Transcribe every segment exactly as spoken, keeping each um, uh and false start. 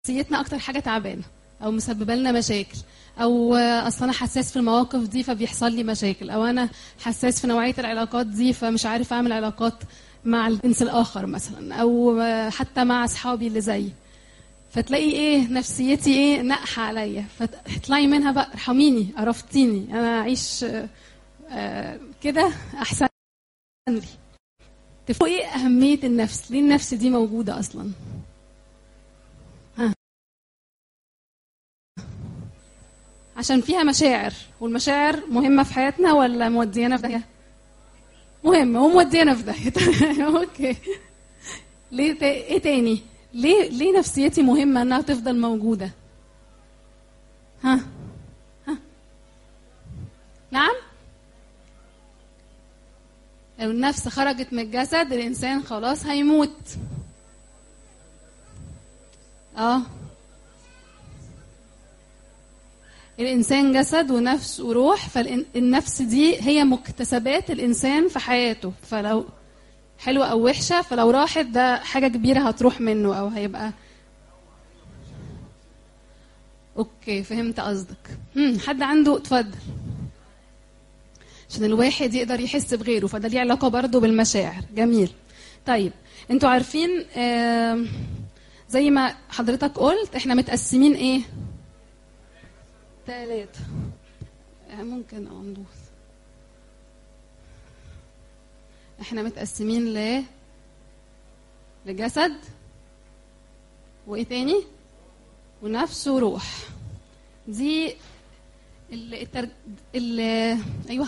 نفسيتنا اكتر حاجه تعبانه او مسببه لنا مشاكل، او اصلا انا حساس في المواقف دي فبيحصل لي مشاكل، او انا حساس في نوعيه العلاقات دي فمش عارف اعمل علاقات مع الجنس الاخر مثلا، او حتى مع اصحابي اللي زيي. فتلاقي ايه نفسيتي ايه نقحه عليا، فتطلعي منها بقى ارحميني قرفتيني، انا اعيش آه كده احسن لي. تفهموا ايه اهميه النفس؟ ليه النفس دي موجوده اصلا؟ ها عشان فيها مشاعر، والمشاعر مهمه في حياتنا ولا موديانا في داهيه؟ مهمه وموديانا في داهيه. اوكي. ليه تا... ايه تاني؟ ليه ليه نفسيتي مهمه انها تفضل موجوده؟ ها ها نعم. لو النفس خرجت من الجسد الانسان خلاص هيموت. اه الانسان جسد ونفس وروح، فالنفس دي هي مكتسبات الانسان في حياته، فلو حلوه او وحشه فلو راحت ده حاجه كبيره هتروح منه او هيبقى. اوكي فهمت قصدك. امم حد عنده؟ اتفضل. عشان الواحد يقدر يحس بغيره، فده ليه علاقه برضه بالمشاعر. جميل. طيب انتوا عارفين آه زي ما حضرتك قلت احنا متقسمين ايه؟ ثلاثة. ممكن ندوس. احنا متقسمين ل لجسد وايه تاني؟ ونفس وروح. دي ال التر... ال ايوه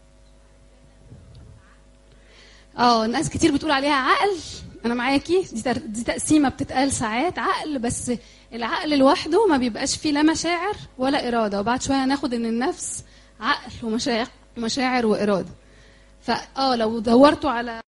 اه ناس كتير بتقول عليها عقل. انا معاكي، دي تر... دي تقسيمه بتتقال ساعات عقل، بس العقل لوحده ما بيبقاش فيه لا مشاعر ولا اراده، وبعد شويه هناخد ان النفس عقل ومشاعر ومشاعر واراده. فاه لو دورتوا على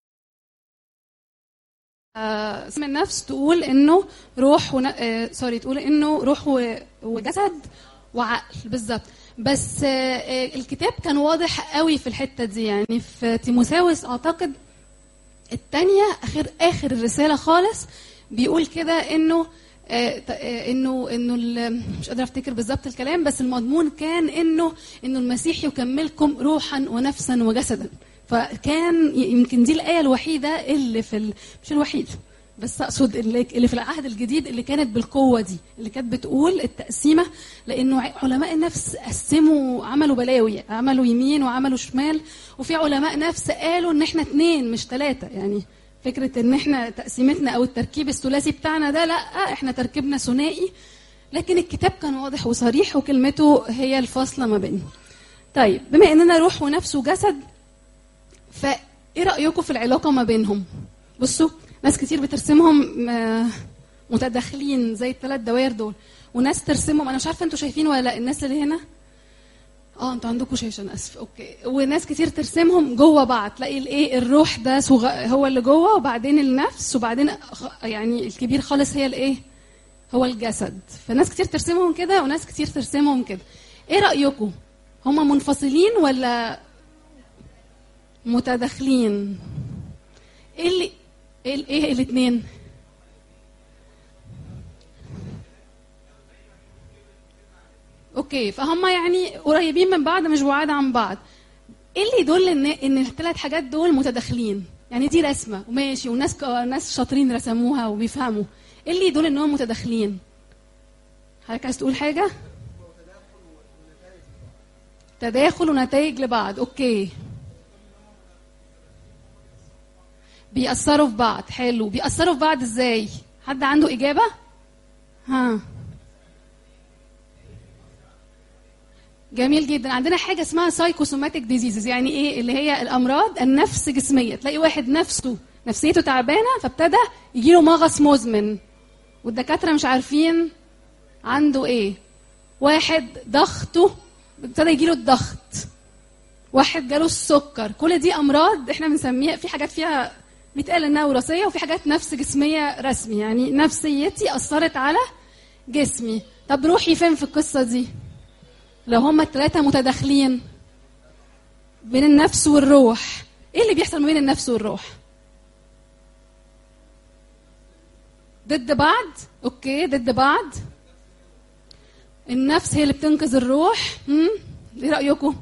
اسم النفس تقول انه روح ون... آه سوري تقول انه روح و... وجسد وعقل بالظبط. بس آه الكتاب كان واضح قوي في الحته دي، يعني في تيموثاوس اعتقد الثانيه اخر اخر الرساله خالص بيقول كده انه آه انه انه مش قادره افتكر بالظبط الكلام، بس المضمون كان انه انه المسيح يكملكم روحا ونفسا وجسدا. فكان يمكن دي الآية الوحيدة اللي في ال... مش الوحيد بس أقصد اللي... اللي في العهد الجديد اللي كانت بالقوة دي، اللي كانت بتقول التقسيمة، لأنه علماء النفس قسموا، عملوا بلاوي، عملوا يمين وعملوا شمال، وفي علماء نفس قالوا إن إحنا اتنين مش ثلاثة. يعني فكرة إن إحنا تقسيمتنا أو التركيب الثلاثي بتاعنا ده لا، إحنا تركيبنا ثنائي، لكن الكتاب كان واضح وصريح وكلمته هي الفاصلة ما بينهم. طيب بما إننا روح ونفس وجسد، فايه رايكم في العلاقه ما بينهم؟ بصوا ناس كتير بترسمهم متداخلين زي الثلاث دوائر دول، وناس ترسمهم، انا مش عارفه انتوا شايفين ولا لا الناس اللي هنا، اه انتوا عندكم شاشه انا اسف. اوكي. وناس كتير ترسمهم جوه بعض، تلاقي الايه الروح ده صغ... هو اللي جوه، وبعدين النفس، وبعدين يعني الكبير خالص هي الايه هو الجسد. فناس كتير ترسمهم كده وناس كتير ترسمهم كده. ايه رايكم؟ هما منفصلين ولا متداخلين؟ ايه اللي ايه ايه الاثنين؟ اوكي فهم يعني قريبين من بعض مش بعاد عن بعض. ايه اللي يدل ان ان الثلاث حاجات دول متداخلين؟ يعني دي رسمه وماشي وناس ناس شاطرين رسموها وبيفهموا، ايه اللي يدل انهم متداخلين؟ حضرتك عايز تقول حاجه؟ تداخل ونتائج لبعض. اوكي بيأثروا في بعض. حلو. بيأثروا في بعض ازاي؟ حد عنده إجابة؟ ها جميل جدا. عندنا حاجة اسمها سايكوسوماتيك ديزيزز، يعني ايه؟ اللي هي الأمراض النفس جسمية. تلاقي واحد نفسه نفسيته تعبانة فابتدى يجيله مغص مزمن والدكاترة مش عارفين عنده ايه. واحد ضغطه ابتدى يجيله الضغط، واحد جاله السكر. كل دي أمراض احنا بنسميها، في حاجات فيها بيتقال انها وراثيه وفي حاجات نفس جسميه رسمي، يعني نفسيتي اثرت على جسمي. طب روحي فين في القصه دي؟ لو هما الثلاثه متداخلين بين النفس والروح، ايه اللي بيحصل ما بين النفس والروح؟ ضد بعض. اوكي ضد بعض. النفس هي اللي بتنقذ الروح. امم ايه رايكم؟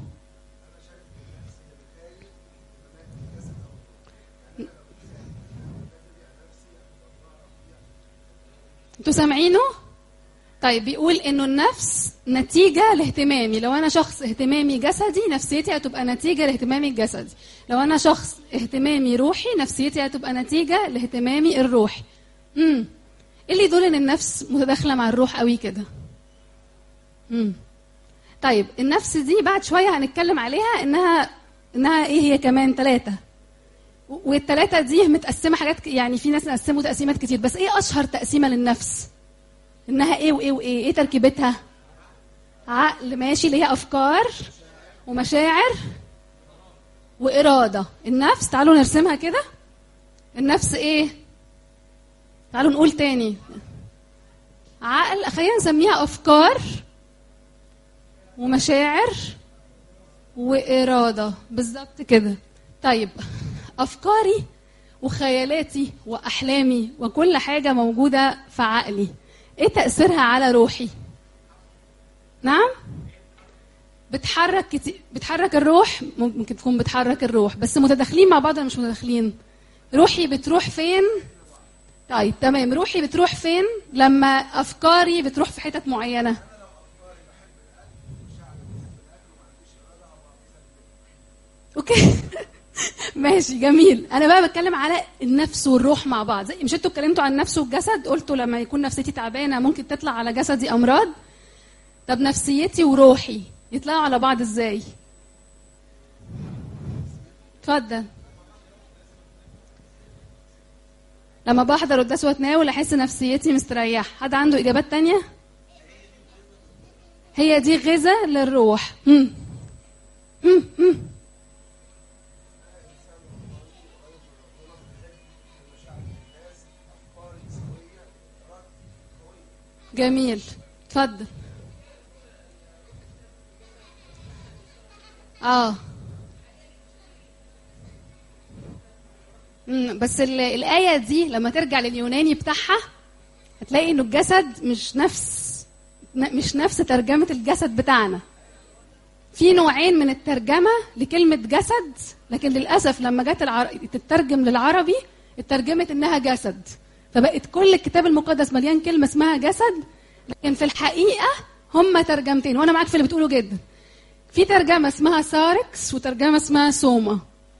انتوا سامعينه؟ طيب بيقول انه النفس نتيجة لاهتمامي. لو انا شخص اهتمامي جسدي نفسيتي هتبقى نتيجة لاهتمامي الجسدي. لو انا شخص اهتمامي روحي نفسيتي هتبقى نتيجة لاهتمامي الروحي. امم ايه اللي يدل ان النفس متداخلة مع الروح قوي كده؟ امم طيب النفس دي بعد شوية هنتكلم عليها انها انها ايه هي كمان ثلاثة. والثلاثة دي متقسمة حاجات، يعني في ناس قسموا تقسيمات كتير، بس ايه اشهر تقسيمة للنفس؟ انها ايه وايه وايه؟ ايه تركيبتها؟ عقل ماشي، اللي هي افكار ومشاعر واراده. النفس تعالوا نرسمها كده. النفس ايه؟ تعالوا نقول تاني. عقل، خلينا نسميها افكار ومشاعر واراده. بالظبط كده. طيب افكاري وخيالاتي واحلامي وكل حاجه موجوده في عقلي، ايه تأثيرها على روحي؟ نعم؟ بتحرك كتير، بتحرك الروح. ممكن تكون بتحرك الروح، بس متداخلين مع بعض ولا مش متداخلين؟ روحي بتروح فين؟ طيب تمام، روحي بتروح فين لما افكاري بتروح في حتت معينه؟ اوكي ماشي جميل. انا بقى بتكلم على النفس والروح مع بعض. زي مش انتوا اتكلمتوا عن النفس والجسد، قلتوا لما يكون نفسيتي تعبانه ممكن تطلع على جسدي امراض. طب نفسيتي وروحي يطلعوا على بعض ازاي؟ اتفضل. لما بحضر قداس واتناول احس نفسيتي مستريحه. حد عنده اجابات تانية؟ هي دي غذاء للروح. هم. هم. هم. جميل، اتفضل. اه امم بس الآية دي لما ترجع لليوناني بتاعها هتلاقي انه الجسد مش نفس مش نفس ترجمة الجسد بتاعنا. في نوعين من الترجمة لكلمة جسد، لكن للأسف لما جت العر... تترجم للعربي اترجمت انها جسد، فبقت كل الكتاب المقدس مليان كلمة اسمها جسد، لكن في الحقيقة هم ترجمتين. وانا معاك في اللي بتقوله جدا. في ترجمة اسمها ساركس وترجمة اسمها سوما.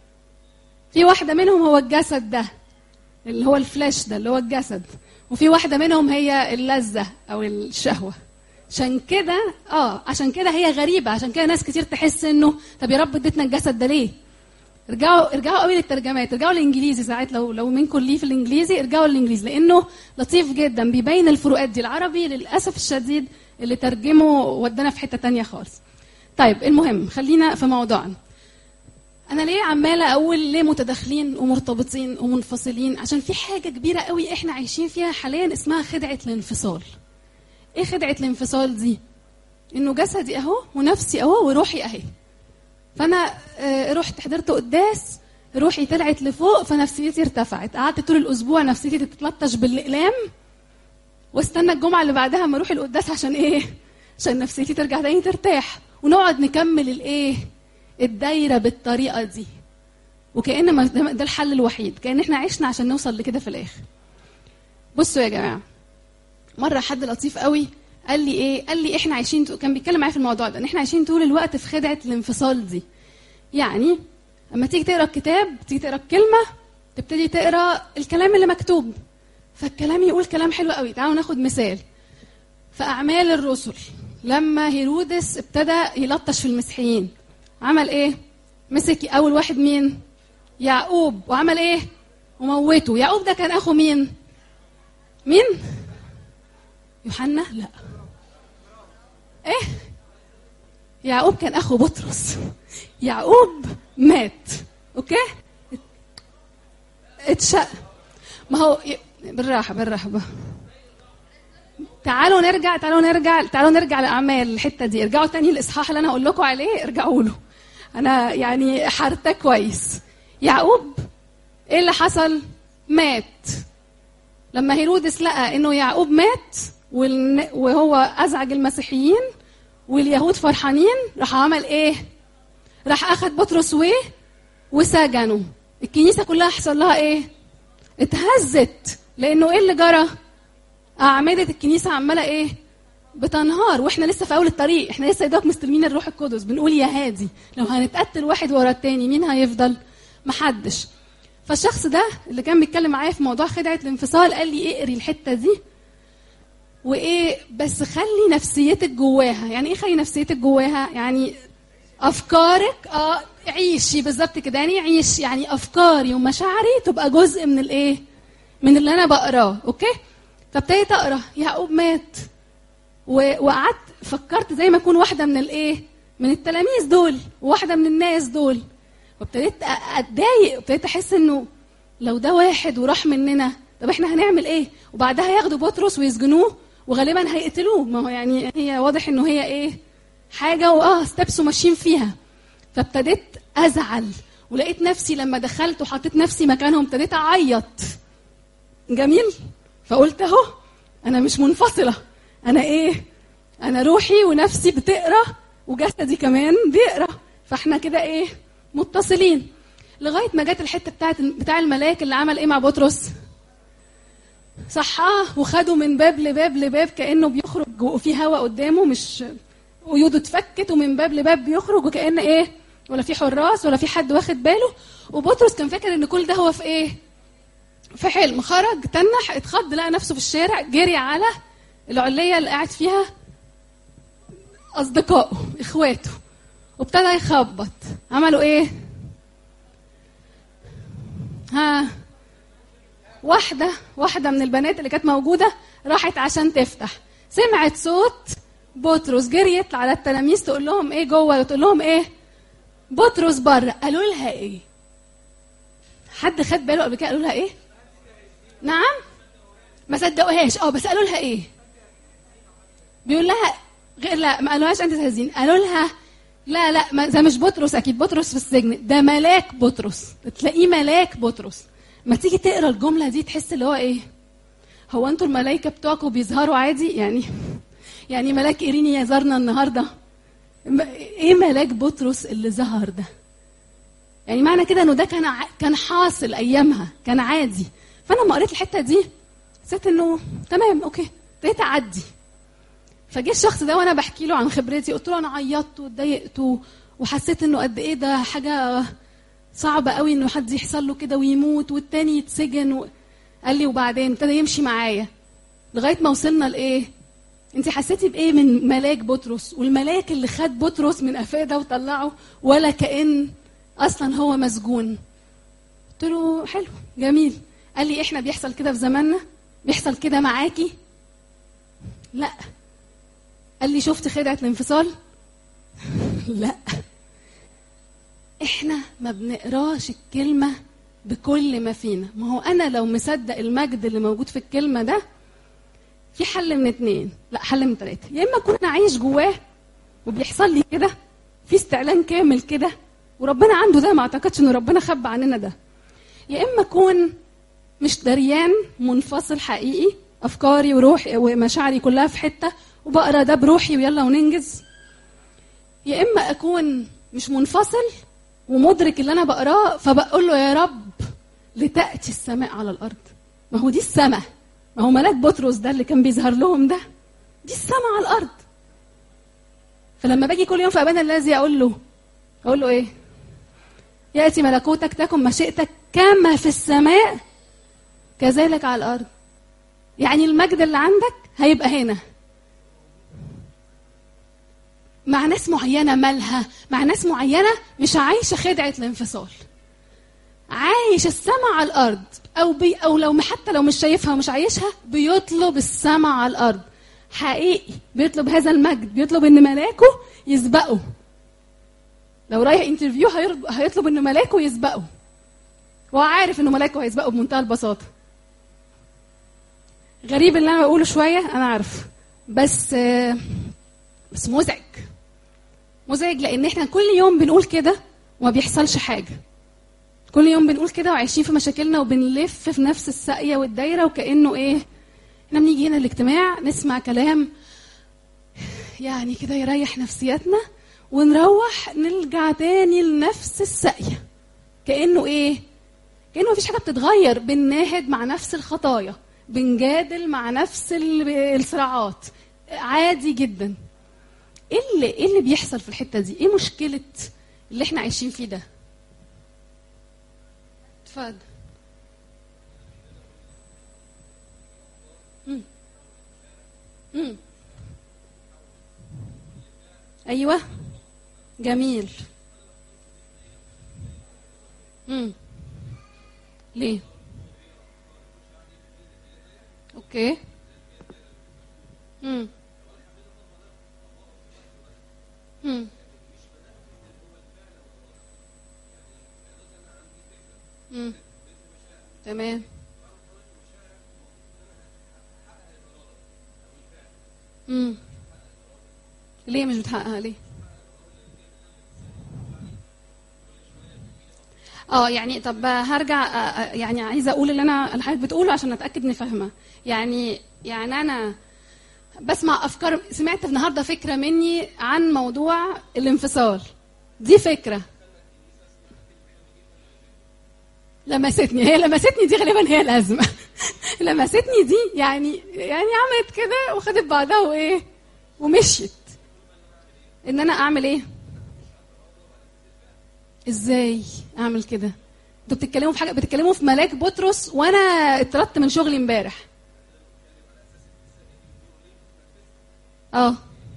في واحدة منهم هو الجسد ده اللي هو الفلاش ده اللي هو الجسد، وفي واحدة منهم هي اللذة او الشهوة. عشان كده اه عشان كده هي غريبة. عشان كده ناس كتير تحس انه طب يا رب اديتنا الجسد ده ليه؟ ارجعوا ارجعوا قوي للترجمات، ارجعوا للانجليزي ساعات. لو لو منكم ليه في الانجليزي ارجعوا للانجليزي، لانه لطيف جدا بيبين الفروقات دي. العربي للاسف الشديد اللي ترجمه ودنا في حتة تانية خالص. طيب المهم خلينا في موضوعنا. انا ليه عماله اقول ليه متداخلين ومرتبطين ومنفصلين؟ عشان في حاجه كبيره قوي احنا عايشين فيها حاليا اسمها خدعه الانفصال. ايه خدعه الانفصال دي؟ انه جسدي اهو ونفسي اهو وروحي اهي. فانا آه رحت حضرت قداس، روحي طلعت لفوق فنفسيتي ارتفعت. قعدت طول الاسبوع نفسيتي تتلطش بالاقلام، واستنى الجمعه اللي بعدها اما اروح القداس. عشان ايه؟ عشان نفسيتي ترجع تاني ترتاح، ونقعد نكمل الايه الدايره بالطريقه دي. وكأن ما ده الحل الوحيد، كأن احنا عشنا عشان نوصل لكده في الاخر. بصوا يا جماعه، مره حد لطيف قوي قال لي ايه قال لي احنا عايشين، كان بيتكلم معايا في الموضوع ده، ان احنا عايشين طول الوقت في خدعه الانفصال دي. يعني اما تيجي تقرا الكتاب، تيجي تقرا الكلمه، تبتدي تقرا الكلام اللي مكتوب، فالكلام يقول كلام حلو قوي. تعالوا ناخد مثال في اعمال الرسل. لما هيرودس ابتدى يلطش في المسيحيين عمل ايه؟ مسك اول واحد مين؟ يعقوب، وعمل ايه؟ وموته. يعقوب ده كان اخو مين؟ مين؟ يوحنا؟ لا. ايه؟ يعقوب كان اخو بطرس. يعقوب مات. اوكي؟ اتشق. ما هو بالراحه بالراحه بقى. تعالوا نرجع تعالوا نرجع تعالوا نرجع لاعمال الحته دي. ارجعوا تاني الاصحاح اللي انا هقول لكم عليه، ارجعوا له. انا يعني حارته كويس. يعقوب ايه اللي حصل؟ مات. لما هيرودس لقى انه يعقوب مات وهو ازعج المسيحيين واليهود فرحانين، راح عمل ايه؟ راح اخد بطرس و وسجنه. الكنيسه كلها حصل لها ايه؟ اتهزت. لانه ايه اللي جرى؟ اعمده الكنيسه عماله ايه؟ بتنهار. واحنا لسه في اول الطريق، احنا لسه يدوك مستلمين الروح القدس، بنقول يا هادي لو هنتقتل واحد ورا التاني مين هيفضل؟ محدش. فالشخص ده اللي كان بيتكلم معايا في موضوع خدعه الانفصال قال لي اقري الحته دي وايه، بس خلي نفسيتك جواها. يعني ايه خلي نفسيتك جواها؟ يعني افكارك اه عيشي بالظبط كده. يعني عيش يعني افكاري ومشاعري تبقى جزء من الايه؟ من اللي انا بقراه. اوكي. فابتديت اقرا يعقوب مات وقعدت فكرت زي ما اكون واحده من الايه؟ من التلاميذ دول وواحده من الناس دول. وابتديت اتضايق وابتديت احس انه لو ده واحد وراح مننا طب احنا هنعمل ايه؟ وبعدها ياخدوا بطرس ويسجنوه وغالبا هيقتلوه. ما هو يعني هي واضح انه هي ايه؟ حاجه واه ستبسوا ماشيين فيها. فابتديت ازعل ولقيت نفسي لما دخلت وحطيت نفسي مكانهم ابتديت اعيط. جميل. فقلت اهو انا مش منفصله، انا ايه؟ انا روحي ونفسي بتقرا وجسدي كمان بيقرا، فاحنا كده ايه؟ متصلين. لغايه ما جت الحته بتاعت بتاع الملاك اللي عمل ايه مع بطرس؟ صحاه وخده من باب لباب لباب كانه بيخرج وفي هواء قدامه، مش قيوده اتفكت ومن باب لباب بيخرج وكأن ايه؟ ولا في حراس ولا في حد واخد باله. وبطرس كان فاكر ان كل ده هو في ايه؟ في حلم. خرج تنح اتخض لقى نفسه في الشارع، جري على العليه اللي قاعد فيها اصدقائه اخواته وابتدى يخبط. عملوا ايه؟ ها واحده واحده من البنات اللي كانت موجوده راحت عشان تفتح، سمعت صوت بطرس، جريت على التلاميذ تقول لهم ايه جوه؟ تقول لهم ايه؟ بطرس بره. قالوا لها ايه؟ حد خد باله قبل كده قالوا لها ايه؟ نعم ما صدقوهاش. اه بس قالوا لها ايه؟ بيقول لها غير لا ما قالوهاش انت تهزين، قالوا لها لا لا ما ده مش بطرس، اكيد بطرس في السجن، ده ملاك بطرس، تلاقيه ملاك بطرس. ما تيجي تقرا الجمله دي تحس اللي هو ايه؟ هو انتوا الملائكه بتوعكم بيظهروا عادي؟ يعني يعني ملاك إيريني يظهرنا النهارده؟ ايه ملاك بطرس اللي ظهر ده؟ يعني معنى كده انه ده كان ع... كان حاصل ايامها، كان عادي. فانا لما قريت الحته دي حسيت انه تمام اوكي، ابتديت اعدي. فجه الشخص ده وانا بحكي له عن خبرتي قلت له انا عيطت واتضايقت وحسيت انه قد ايه ده حاجه صعبه قوي انه حد يحصل له كده ويموت والتاني يتسجن و... قال لي وبعدين ابتدى يمشي معايا لغايه ما وصلنا لايه؟ انت حسيتي بايه من ملاك بطرس؟ والملاك اللي خد بطرس من قفاه ده وطلعه ولا كأن اصلا هو مسجون. قلت له حلو جميل. قال لي احنا بيحصل كده في زماننا؟ بيحصل كده معاكي؟ لا. قال لي شفت خدعه الانفصال؟ لا. احنا ما بنقراش الكلمه بكل ما فينا. ما هو انا لو مصدق المجد اللي موجود في الكلمه ده في حل من اتنين، لا حل من تلاته. يا اما كنا عايش جواه وبيحصل لي كده في استعلان كامل كده وربنا عنده ده، ما اعتقدش ان ربنا خبى عننا ده. يا اما اكون مش دريان، منفصل حقيقي، افكاري وروحي ومشاعري كلها في حته وبقرا ده بروحي ويلا وننجز. يا اما اكون مش منفصل ومدرك اللي انا بقراه فبقول له يا رب لتأتي السماء على الارض. ما هو دي السماء، ما هو ملاك بطرس ده اللي كان بيظهر لهم ده، دي السماء على الارض. فلما باجي كل يوم في ابانا الذي اقول له اقول له ايه؟ ياتي ملكوتك، تكن مشيئتك كما في السماء كذلك على الارض. يعني المجد اللي عندك هيبقى هنا مع ناس معينه مالها، مع ناس معينه مش عايشه خدعه الانفصال، عايش السماء على الارض، او بي او لو حتى لو مش شايفها ومش عايشها بيطلب السماء على الارض حقيقي، بيطلب هذا المجد، بيطلب ان ملاكه يسبقه. لو رايح انترفيو هيطلب ان ملاكه يسبقه، وهو عارف انه ملاكه هيسبقه بمنتهى البساطه. غريب اللي انا بقوله شويه انا عارف، بس بس مزعج مزعج لان احنا كل يوم بنقول كده وما بيحصلش حاجه. كل يوم بنقول كده وعايشين في مشاكلنا وبنلف في نفس الساقيه والدايره، وكانه ايه، احنا بنيجي هنا الاجتماع نسمع كلام يعني كده يريح نفسياتنا، ونروح نرجع تاني لنفس الساقيه، كانه ايه، كانه مفيش حاجه بتتغير. بنناهد مع نفس الخطايا، بنجادل مع نفس الصراعات، عادي جدا. ايه اللي ايه اللي بيحصل في الحته دي؟ ايه مشكله اللي احنا عايشين فيه ده؟ اتفضل. امم امم ايوه، جميل. امم ليه؟ اوكي. امم امم امم تمام. امم ليه مش بتحققها؟ ليه؟ اه يعني طب هرجع، آه، آه، يعني عايزه اقول اللي انا اللي حضرتك بتقوله عشان اتاكد اني فاهمه. يعني يعني انا بسمع افكار. سمعت النهارده فكره مني عن موضوع الانفصال. دي فكره لمستني، هي لمستني دي غالبا هي الازمه. لمستني دي يعني يعني عملت كده وخدت بعضها وايه ومشيت. ان انا اعمل ايه؟ ازاي اعمل كده؟ انتوا بتتكلموا في حاجه، بتتكلموا في ملاك بطرس وانا اتطردت من شغلي امبارح. اه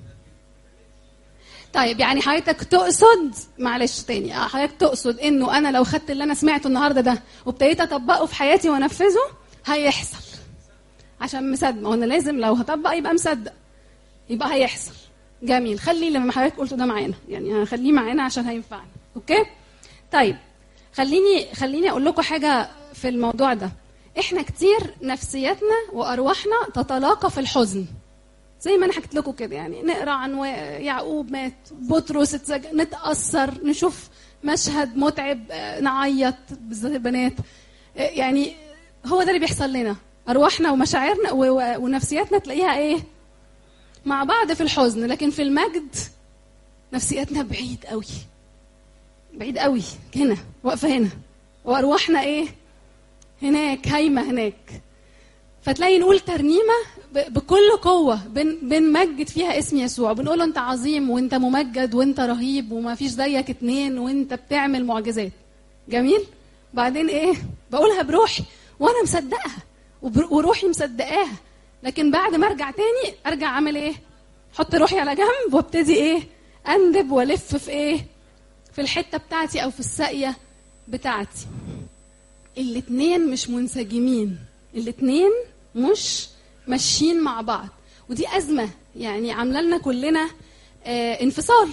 طيب يعني حضرتك تقصد، معلش تاني، اه حضرتك تقصد انه انا لو خدت اللي انا سمعته النهارده ده وابتديت اطبقه في حياتي وانفذه هيحصل؟ عشان مصدق، ما هو انا لازم لو هطبق يبقى مصدق، يبقى هيحصل. جميل، خلي لما حضرتك قلته ده معانا، يعني هخليه معانا عشان هينفعنا. اوكي طيب، خليني خليني اقول لكم حاجه في الموضوع ده. احنا كتير نفسياتنا وارواحنا تتلاقى في الحزن، زي ما انا حكيت لكم كده. يعني نقرا عن يعقوب مات، بطرس اتسجن، نتاثر، نشوف مشهد متعب، نعيط، بالذات البنات. يعني هو ده اللي بيحصل لنا، ارواحنا ومشاعرنا ونفسياتنا تلاقيها ايه مع بعض في الحزن، لكن في المجد نفسياتنا بعيد قوي، بعيد قوي، هنا واقفه هنا، وارواحنا ايه هناك، هايمه هناك. فتلاقي نقول ترنيمه بكل قوه بن بنمجد فيها اسم يسوع، بنقول له انت عظيم وانت ممجد وانت رهيب وما فيش زيك اتنين وانت بتعمل معجزات. جميل. بعدين ايه، بقولها بروحي وانا مصدقها وروحي مصدقاها، لكن بعد ما ارجع تاني ارجع اعمل ايه؟ احط روحي على جنب وابتدي ايه، اندب والف في ايه، في الحته بتاعتي او في الساقيه بتاعتي. الاتنين مش منسجمين، الاتنين مش ماشيين مع بعض، ودي ازمه يعني عامله لنا كلنا آه انفصال.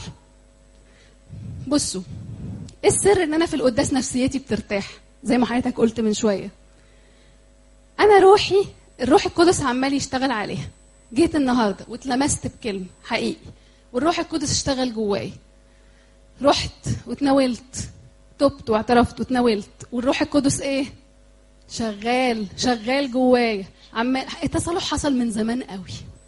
بصوا، ايه السر ان انا في القداس نفسيتي بترتاح زي ما حضرتك قلت من شويه؟ انا روحي، الروح القدس عمال يشتغل عليها. جيت النهارده واتلمست بكلمه حقيقي، والروح القدس اشتغل جواي، رحت واتناولت، تبت واعترفت واتناولت، والروح القدس ايه شغال شغال جوايا. عمال التصالح حصل من زمان قوي.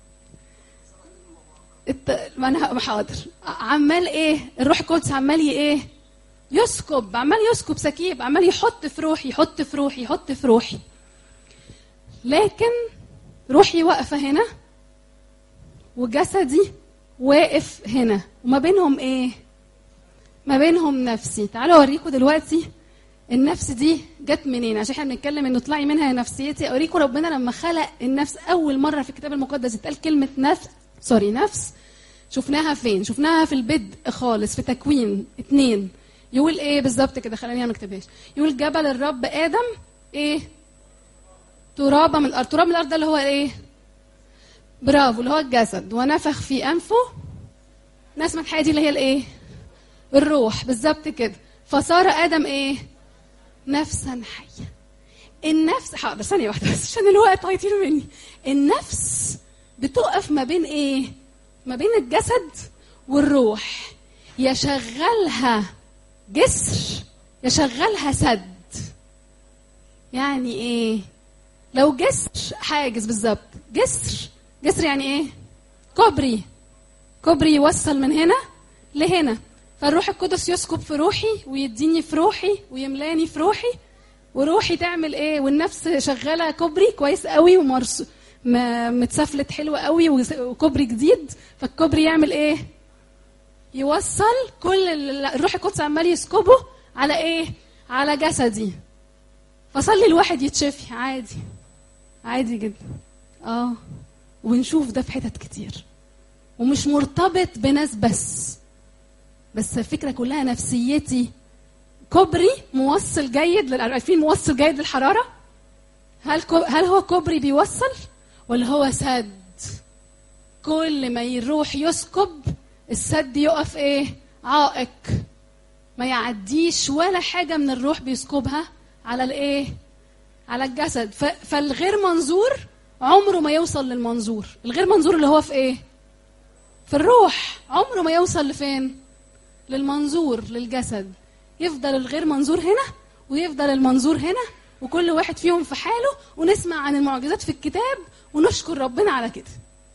الت... ما انا حاضر. عمال ايه، الروح القدس عمال ايه يسكب، عمال يسكب سكيب، عمال يحط في روحي، يحط في روحي، يحط في روحي، لكن روحي واقفه هنا وجسدي واقف هنا، وما بينهم ايه، ما بينهم نفسي. تعالوا اوريكم دلوقتي النفس دي جت منين، عشان احنا بنتكلم انه طلعي منها يا نفسيتي. اوريكم ربنا لما خلق النفس اول مره في الكتاب المقدس اتقال كلمه نفس، سوري نفس، شفناها فين؟ شفناها في البدء خالص في تكوين اتنين. يقول ايه بالظبط كده؟ خليني ما اكتبهاش. يقول جبل الرب ادم ايه، ترابه من الارض. تراب من الارض ده اللي هو ايه؟ برافو، اللي هو الجسد. ونفخ في انفه نسمه حياه، دي اللي هي الايه؟ الروح، بالظبط كده. فصار ادم ايه؟ نفسا حيه. النفس، حاضر ثانيه واحده بس عشان الوقت هيطير مني. النفس بتقف ما بين ايه؟ ما بين الجسد والروح، يشغلها جسر يا شغلها سد. يعني ايه؟ لو جسر حاجز بالظبط، جسر جسر يعني ايه؟ كوبري كوبري يوصل من هنا لهنا، فالروح القدس يسكب في روحي ويديني في روحي ويملاني في روحي، وروحي تعمل ايه؟ والنفس شغاله كوبري كويس قوي ومرس متسفلت حلوه قوي وكوبري جديد، فالكوبري يعمل ايه؟ يوصل كل الروح القدس عمال يسكبه على ايه؟ على جسدي. فصلي الواحد يتشفي عادي عادي جدا. اه ونشوف ده في حتت كتير، ومش مرتبط بناس بس بس الفكره كلها نفسيتي كوبري موصل جيد. عارفين موصل جيد للحراره؟ هل هل هو كوبري بيوصل ولا هو سد؟ كل ما يروح يسكب السد يقف ايه؟ عائق، ما يعديش ولا حاجه من الروح بيسكبها على الايه؟ على الجسد. فالغير منظور عمره ما يوصل للمنظور. الغير منظور اللي هو في ايه؟ في الروح. عمره ما يوصل لفين؟ للمنظور، للجسد. يفضل الغير منظور هنا ويفضل المنظور هنا، وكل واحد فيهم في حاله، ونسمع عن المعجزات في الكتاب ونشكر ربنا على كده.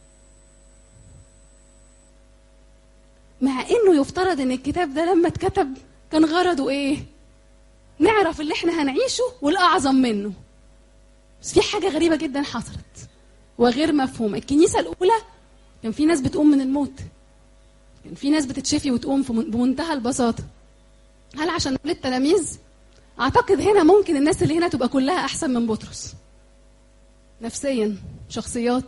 مع انه يفترض ان الكتاب ده لما اتكتب كان غرضه ايه؟ نعرف اللي احنا هنعيشه والاعظم منه. بس في حاجه غريبه جدا حصلت وغير مفهومه. الكنيسه الاولى كان في ناس بتقوم من الموت، كان في ناس بتتشفي وتقوم بمنتهى البساطه. هل عشان دول التلاميذ؟ اعتقد هنا ممكن الناس اللي هنا تبقى كلها احسن من بطرس نفسيا، شخصيات،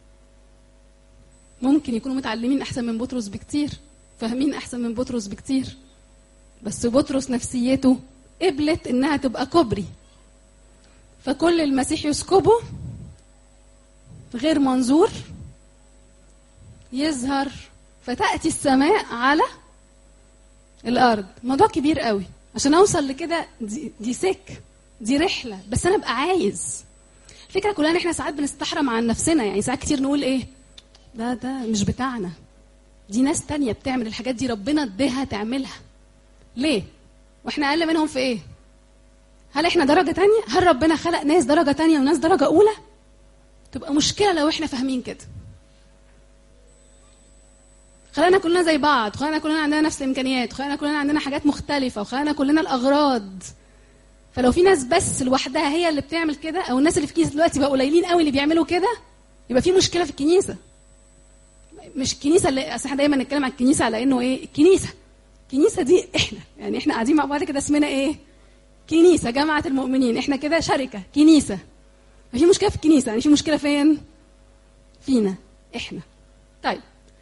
ممكن يكونوا متعلمين احسن من بطرس بكتير، فاهمين احسن من بطرس بكتير، بس بطرس نفسيته قبلت انها تبقى كوبري. فكل المسيح يسكبه غير منظور يظهر، فتأتي السماء على الارض. موضوع كبير قوي عشان اوصل لكده. دي, دي سك دي رحله، بس انا ابقى عايز. الفكره كلها ان احنا ساعات بنستحرم عن نفسنا. يعني ساعات كتير نقول ايه؟ ده ده مش بتاعنا، دي ناس تانية بتعمل الحاجات دي، ربنا اديها تعملها. ليه؟ واحنا اقل منهم في ايه؟ هل احنا درجه تانية؟ هل ربنا خلق ناس درجه تانية وناس درجه اولى؟ تبقى مشكله لو احنا فاهمين كده. خلينا كلنا زي بعض، خلينا كلنا عندنا نفس الامكانيات، خلينا كلنا عندنا حاجات مختلفه، وخلينا كلنا الاغراض. فلو في ناس بس لوحدها هي اللي بتعمل كده، او الناس اللي في الكنيسه دلوقتي بقى قليلين قوي اللي بيعملوا كده، يبقى في مشكله في الكنيسه. مش الكنيسه اللي احنا دايما نتكلم عن الكنيسه على انه ايه؟ الكنيسه الكنيسه دي احنا، يعني احنا قاعدين مع بعض كده اسمنا ايه؟ كنيسه، جماعه المؤمنين، احنا كده شركه كنيسه. في مشكله في الكنيسه، يعني في مشكله فين؟ فينا احنا. طيب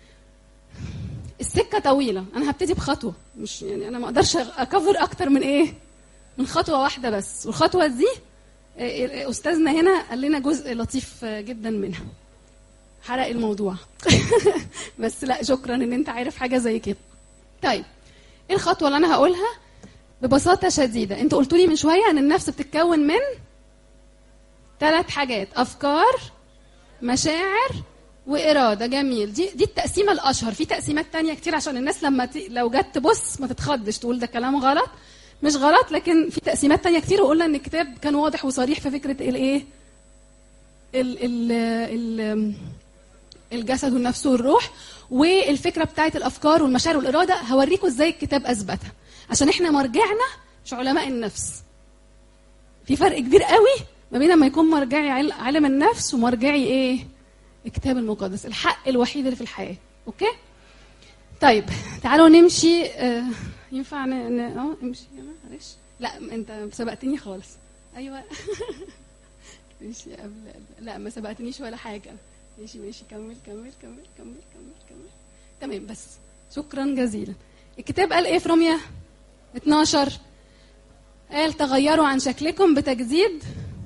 السكه طويله، انا هبتدي بخطوه، مش يعني انا ما اقدرش اكفر اكتر من ايه؟ من خطوه واحده بس. والخطوه دي استاذنا هنا قال لنا جزء لطيف جدا منها، حرق الموضوع بس لا شكرا ان انت عارف حاجه زي كده. طيب ايه الخطوه اللي انا هقولها؟ ببساطه شديده، انتوا قلتوا لي من شويه ان النفس بتتكون من ثلاث حاجات: افكار، مشاعر، واراده. جميل. دي دي التقسيمه الاشهر. في تقسيمات تانية كتير عشان الناس لما ت... لو جت تبص ما تتخضش تقول ده كلام غلط. مش غلط، لكن في تقسيمات تانية كتير، وقلنا ان الكتاب كان واضح وصريح في فكره الايه؟ ال ال ال الجسد والنفس والروح. والفكره بتاعت الافكار والمشاعر والاراده هوريكم ازاي الكتاب اثبتها، عشان احنا مرجعنا مش علماء النفس. في فرق كبير قوي ما بين لما يكون مرجعي علم النفس ومرجعي ايه؟ الكتاب المقدس، الحق الوحيد اللي في الحياه. اوكي طيب تعالوا نمشي. آه ينفع ن اه امشي معلش؟ لا انت سبقتني خالص. ايوه ماشي قبل لا ما سبقتنيش ولا حاجه. ماشي ماشي كمل كمل كمل كمل كمل كمل تمام. بس شكرا جزيلا. الكتاب قال ايه في رومية اتناشر؟ قال تغيروا عن شكلكم بتجديد.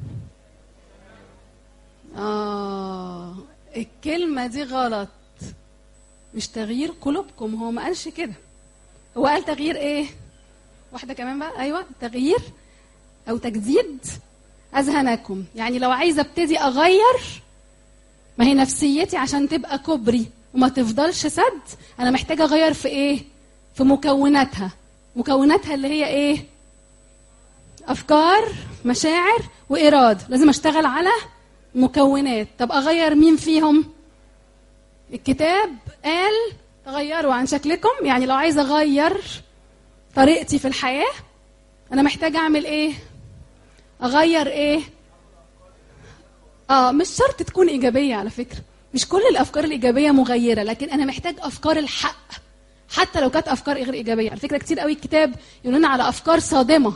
اه الكلمه دي غلط، مش تغيير قلوبكم. هو ما قالش كده، هو قال تغيير ايه؟ واحده كمان بقى. ايوه تغيير او تجديد اذهانكم. يعني لو عايزه ابتدي اغير، ما هي نفسيتي عشان تبقى كوبري وما تفضلش سد، انا محتاجه اغير في ايه؟ في مكوناتها. مكوناتها اللي هي ايه؟ افكار، مشاعر، واراده. لازم اشتغل على مكونات. طب اغير مين فيهم؟ الكتاب قال تغيروا عن شكلكم. يعني لو عايزه اغير طريقتي في الحياه انا محتاجه اعمل ايه؟ اغير ايه؟ اه مش شرط تكون ايجابيه على فكره، مش كل الافكار الايجابيه مغيره، لكن انا محتاج افكار الحق حتى لو كانت افكار غير ايجابيه. على فكره كتير قوي الكتاب يقول لنا على افكار صادمه،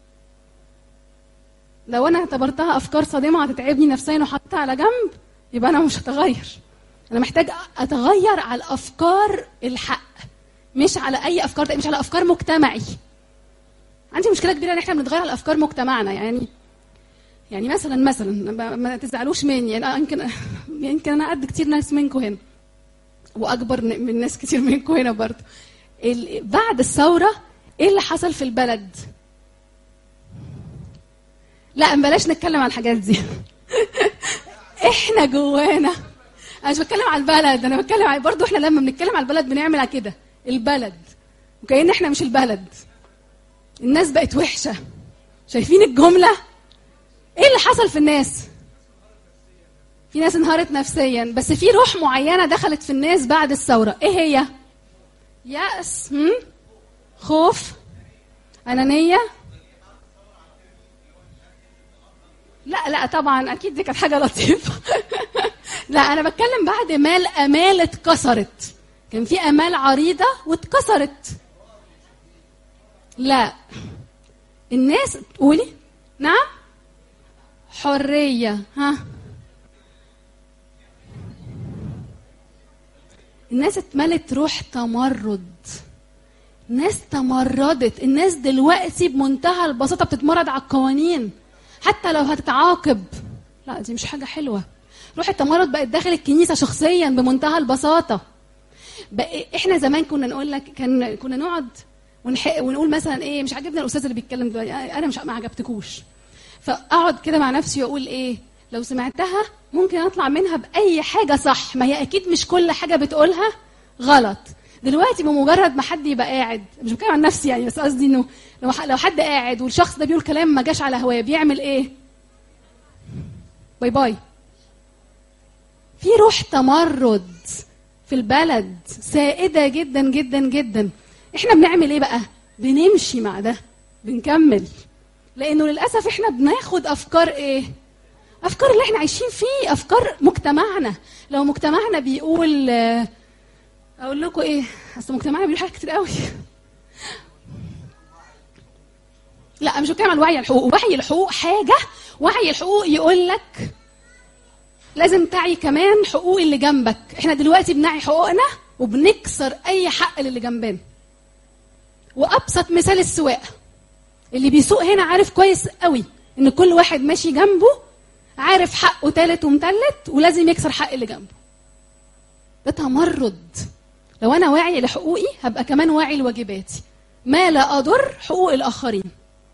لو انا اعتبرتها افكار صادمه هتتعبني نفسيا وحطها على جنب يبقى انا مش هتغير. انا محتاج اتغير على الافكار الحق، مش على اي افكار، مش على افكار مجتمعي. عندي مشكله كبيره ان احنا بنتغير على افكار مجتمعنا. يعني يعني مثلا مثلا ما تزعلوش مني، يعني يمكن يمكن انا قد كتير ناس منكم هنا واكبر من ناس كتير منكم هنا برضه. بعد الثوره ايه اللي حصل في البلد؟ لا بلاش نتكلم عن الحاجات دي. احنا جوانا، انا مش بتكلم على البلد، انا بتكلم على برضه احنا لما بنتكلم على البلد بنعمل على كده البلد وكأن احنا مش البلد. الناس بقت وحشه، شايفين الجمله؟ ايه اللي حصل في الناس؟ في ناس انهارت نفسيا، بس في روح معينه دخلت في الناس بعد الثوره. ايه هي؟ يأس، هم؟ خوف، انانيه. لا لا طبعا اكيد دي كانت حاجه لطيفه. لا انا بتكلم بعد ما الامال اتكسرت. كان في امال عريضه واتكسرت. لا الناس تقولي نعم حريه. ها الناس اتملت روح تمرد، الناس تمردت. الناس دلوقتي بمنتهى البساطه بتتمرد على القوانين حتى لو هتتعاقب. لا دي مش حاجه حلوه. روح التمرد بقت داخل الكنيسه شخصيا بمنتهى البساطه. بقى احنا زمان كنا نقول لك، كان كنا نقعد ونحق ونقول مثلا ايه مش عاجبنا الاستاذ اللي بيتكلم دلوقتي، انا مش ما عجبتكوش، فاقعد كده مع نفسي واقول ايه لو سمعتها ممكن اطلع منها باي حاجه صح. ما هي اكيد مش كل حاجه بتقولها غلط. دلوقتي بمجرد ما حد يبقى قاعد، مش بتكلم عن نفسي يعني، بس قصدي انه لو لو حد قاعد والشخص ده بيقول كلام ما جاش على هواه بيعمل ايه؟ باي باي. في روح تمرد في البلد سائده جدا جدا جدا. احنا بنعمل ايه بقى؟ بنمشي مع ده، بنكمل، لانه للاسف احنا بناخد افكار ايه؟ افكار اللي احنا عايشين فيه، افكار مجتمعنا. لو مجتمعنا بيقول، اقول لكم ايه، اصل مجتمعنا بيقول حاجات كتير قوي. لا مش بتكلم عن وعي الحقوق. وعي الحقوق حاجه، وعي الحقوق يقول لك لازم تعي كمان حقوق اللي جنبك. احنا دلوقتي بنعي حقوقنا وبنكسر اي حق للي جنبنا. وابسط مثال السواقه. اللي بيسوق هنا عارف كويس قوي ان كل واحد ماشي جنبه عارف حقه تالت ومتلت ولازم يكسر حق اللي جنبه. ده تمرد. لو انا واعي لحقوقي هبقى كمان واعي لواجباتي، ما لا اضر حقوق الاخرين.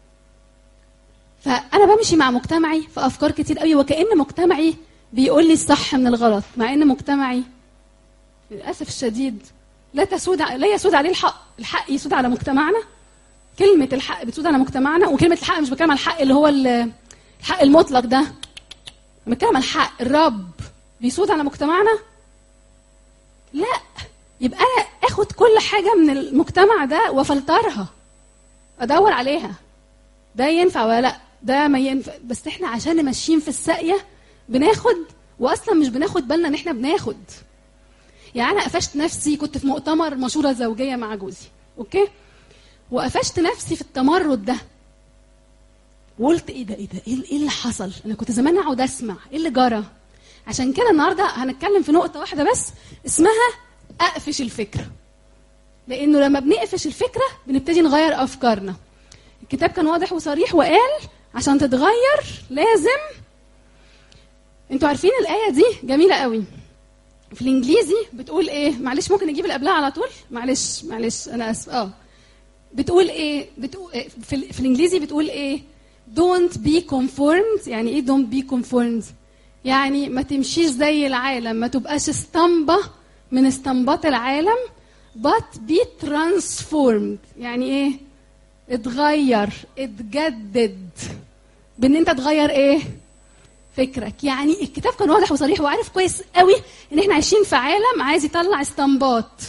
فانا بمشي مع مجتمعي في افكار كتير قوي وكأن مجتمعي بيقول لي الصح من الغلط، مع ان مجتمعي للاسف الشديد لا تسود لا يسود عليه الحق. الحق يسود على مجتمعنا. كلمه الحق بتسود على مجتمعنا. وكلمه الحق مش بتكلم على الحق اللي هو الحق المطلق ده، انا بتكلم على الحق. الرب بيسود على مجتمعنا؟ لا. يبقى انا اخد كل حاجه من المجتمع ده وافلترها، ادور عليها ده ينفع ولا لا، ده ما ينفع. بس احنا عشان ماشيين في الساقيه بناخد، واصلا مش بناخد بالنا ان احنا بناخد. يعني انا قفشت نفسي، كنت في مؤتمر مشوره زوجيه مع جوزي، اوكي، وقفشت نفسي في التمرد ده وقلت ايه ده ايه ده ايه اللي حصل. انا كنت زمان اقعد اسمع ايه اللي جرى. عشان كده النهارده هنتكلم في نقطه واحده بس اسمها اقفش الفكره. لانه لما بنقفش الفكره بنبتدي نغير افكارنا. الكتاب كان واضح وصريح وقال عشان تتغير لازم. انتوا عارفين الايه دي جميله قوي. في الانجليزي بتقول ايه؟ معلش ممكن نجيب اللي قبلها على طول؟ معلش معلش انا اسف. اه بتقول ايه؟ بتقول في, في الانجليزي بتقول ايه؟ don't be conformed. يعني ايه don't be conformed؟ يعني ما تمشيش زي العالم، ما تبقاش اسطمبة من اسطمبات العالم، but be transformed. يعني ايه؟ اتغير، اتجدد، بان انت تغير ايه؟ فكرك. يعني الكتاب كان واضح وصريح وعارف كويس قوي ان احنا عايشين في عالم عايز يطلع استنباط،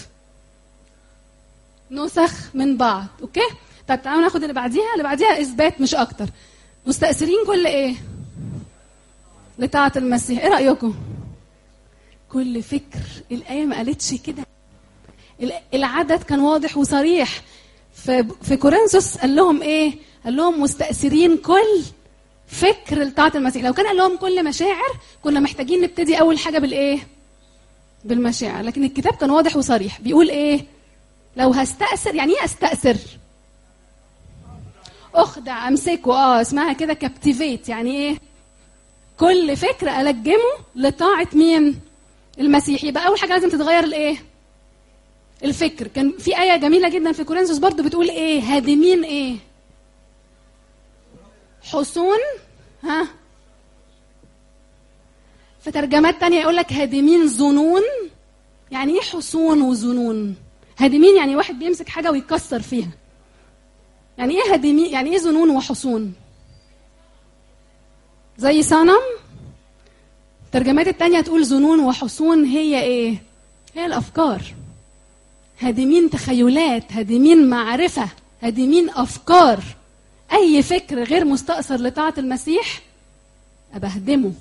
نسخ من بعض. اوكي، طب تعالوا ناخد اللي بعديها. اللي بعديها اثبات مش اكتر. مستأثرين كل ايه؟ لطاعة المسيح. ايه رأيكم؟ كل فكر. الآية ما قالتش كده، العدد كان واضح وصريح. في في كورنثوس قال لهم ايه؟ قال لهم مستأثرين كل فكر لطاعة المسيح. لو كان قال لهم كل مشاعر كنا محتاجين نبتدي اول حاجة بالايه؟ بالمشاعر. لكن الكتاب كان واضح وصريح بيقول ايه؟ لو هستأثر. يعني ايه استأثر؟ اخدع، امسكه. اه اسمها كده كابتيفيت. يعني ايه؟ كل فكر ألجمه لطاعة مين؟ المسيح. يبقى اول حاجة لازم تتغير الايه؟ الفكر. كان في آية جميلة جدا في كورنثوس برضو بتقول ايه؟ هادمين ايه؟ حصون. ها، في ترجمات تانية يقول لك هادمين ظنون. يعني ايه حصون وظنون؟ هادمين يعني واحد بيمسك حاجة ويكسر فيها. يعني ايه هادمين؟ يعني ايه ظنون وحصون؟ زي صنم. الترجمات التانية تقول ظنون وحصون هي ايه؟ هي الافكار. هادمين تخيلات، هادمين معرفة، هادمين افكار. اي فكر غير مستأثر لطاعة المسيح ابهدمه.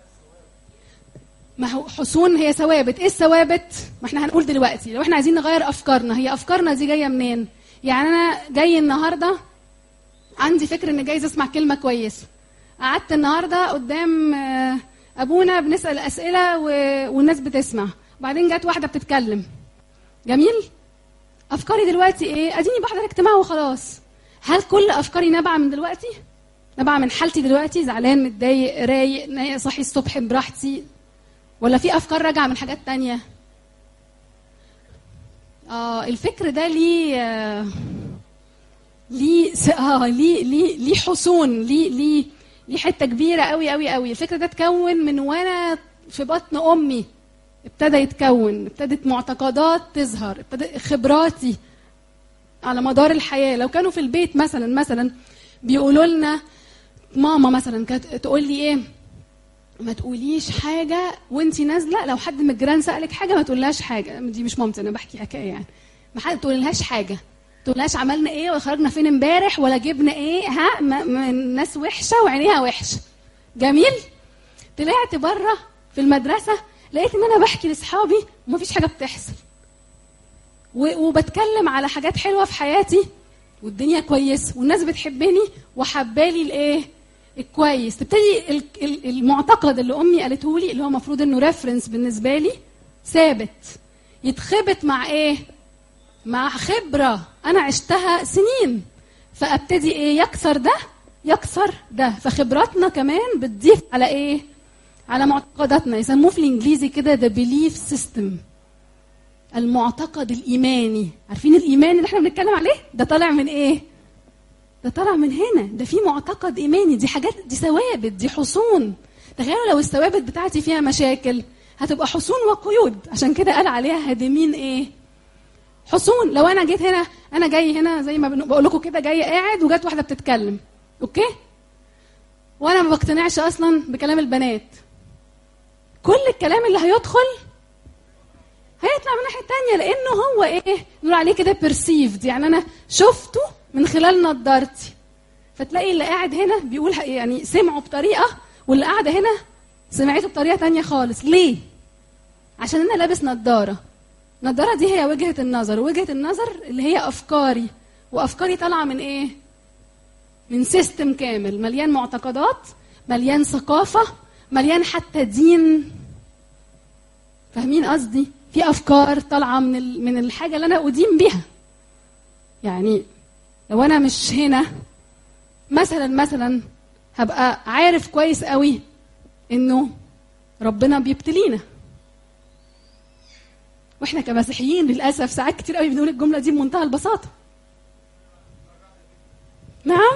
ما هو حصون هي ثوابت. ايه الثوابت؟ ما احنا هنقول دلوقتي. لو احنا عايزين نغير افكارنا، هي افكارنا دي جايه منين؟ يعني انا جاي النهارده عندي فكر ان جايز اسمع كلمه كويسه. قعدت النهارده قدام ابونا بنسال اسئله والناس بتسمع، وبعدين جت واحده بتتكلم. جميل. افكاري دلوقتي ايه؟ اديني بحضر اجتماع وخلاص. هل كل افكاري نابعه من دلوقتي؟ نابعه من حالتي دلوقتي، زعلان، متضايق، رايق، صاحي الصبح براحتي، ولا في افكار راجعه من حاجات تانية؟ اه الفكر ده ليه آه ليه اه ليه ليه ليه حصون، ليه ليه ليه حته كبيره قوي قوي قوي. الفكر ده اتكون من وانا في بطن امي، ابتدى يتكون، ابتدت معتقدات تظهر، ابتدت خبراتي على مدار الحياه. لو كانوا في البيت مثلا مثلا بيقولوا لنا، ماما مثلا كانت تقول لي ايه؟ ما تقوليش حاجه وانتي نازله، لو حد من الجيران سالك حاجه ما تقولهاش حاجه. دي مش مامتي، انا بحكي حكايه يعني. ما حد تقولهاش حاجه، تقولهاش عملنا ايه ولا خرجنا فين امبارح ولا جبنا ايه. ها، الناس وحشه وعينيها وحشه. جميل. طلعت بره في المدرسه لقيت ان انا بحكي لاصحابي ومفيش حاجه بتحصل، وبتكلم على حاجات حلوه في حياتي والدنيا كويسه والناس بتحبني وحبالي الايه الكويس. تبتدي المعتقد اللي امي قالته لي، اللي هو المفروض انه ريفرنس بالنسبه لي، ثابت، يتخبط مع ايه؟ مع خبره انا عشتها سنين. فابتدي ايه؟ يكسر ده يكسر ده. فخبراتنا كمان بتضيف على ايه؟ على معتقداتنا. يسموه في الانجليزي كده the belief system، المعتقد الايماني. عارفين الايمان اللي احنا بنتكلم عليه ده طالع من ايه؟ ده طالع من هنا. ده في معتقد ايماني. دي حاجات، دي ثوابت، دي حصون. تخيلوا لو الثوابت بتاعتي فيها مشاكل هتبقى حصون وقيود. عشان كده قال عليها هادمين ايه؟ حصون. لو انا جيت هنا، انا جاي هنا زي ما بقول لكم كده، جاي قاعد وجات واحده بتتكلم، اوكي، وانا ما بقتنعش اصلا بكلام البنات، كل الكلام اللي هيدخل هيطلع من الناحيه الثانيه، لانه هو ايه؟ نقول عليه كده perceived. يعني انا شفته من خلال نظارتي. فتلاقي اللي قاعد هنا بيقول يعني سمعه بطريقه، واللي قاعده هنا سمعته بطريقه تانية خالص. ليه؟ عشان انا لابس نظاره. النظاره دي هي وجهه النظر، وجهه النظر اللي هي افكاري، وافكاري طالعه من ايه؟ من سيستم كامل مليان معتقدات، مليان ثقافه، مليان حتى دين. فاهمين قصدي؟ في افكار طالعه من من الحاجه اللي انا ادين بيها. يعني لو انا مش هنا مثلا مثلا هبقى عارف كويس قوي انه ربنا بيبتلينا، واحنا كمسيحيين للاسف ساعات كتير قوي بنقول الجمله دي بمنتهى البساطه. نعم،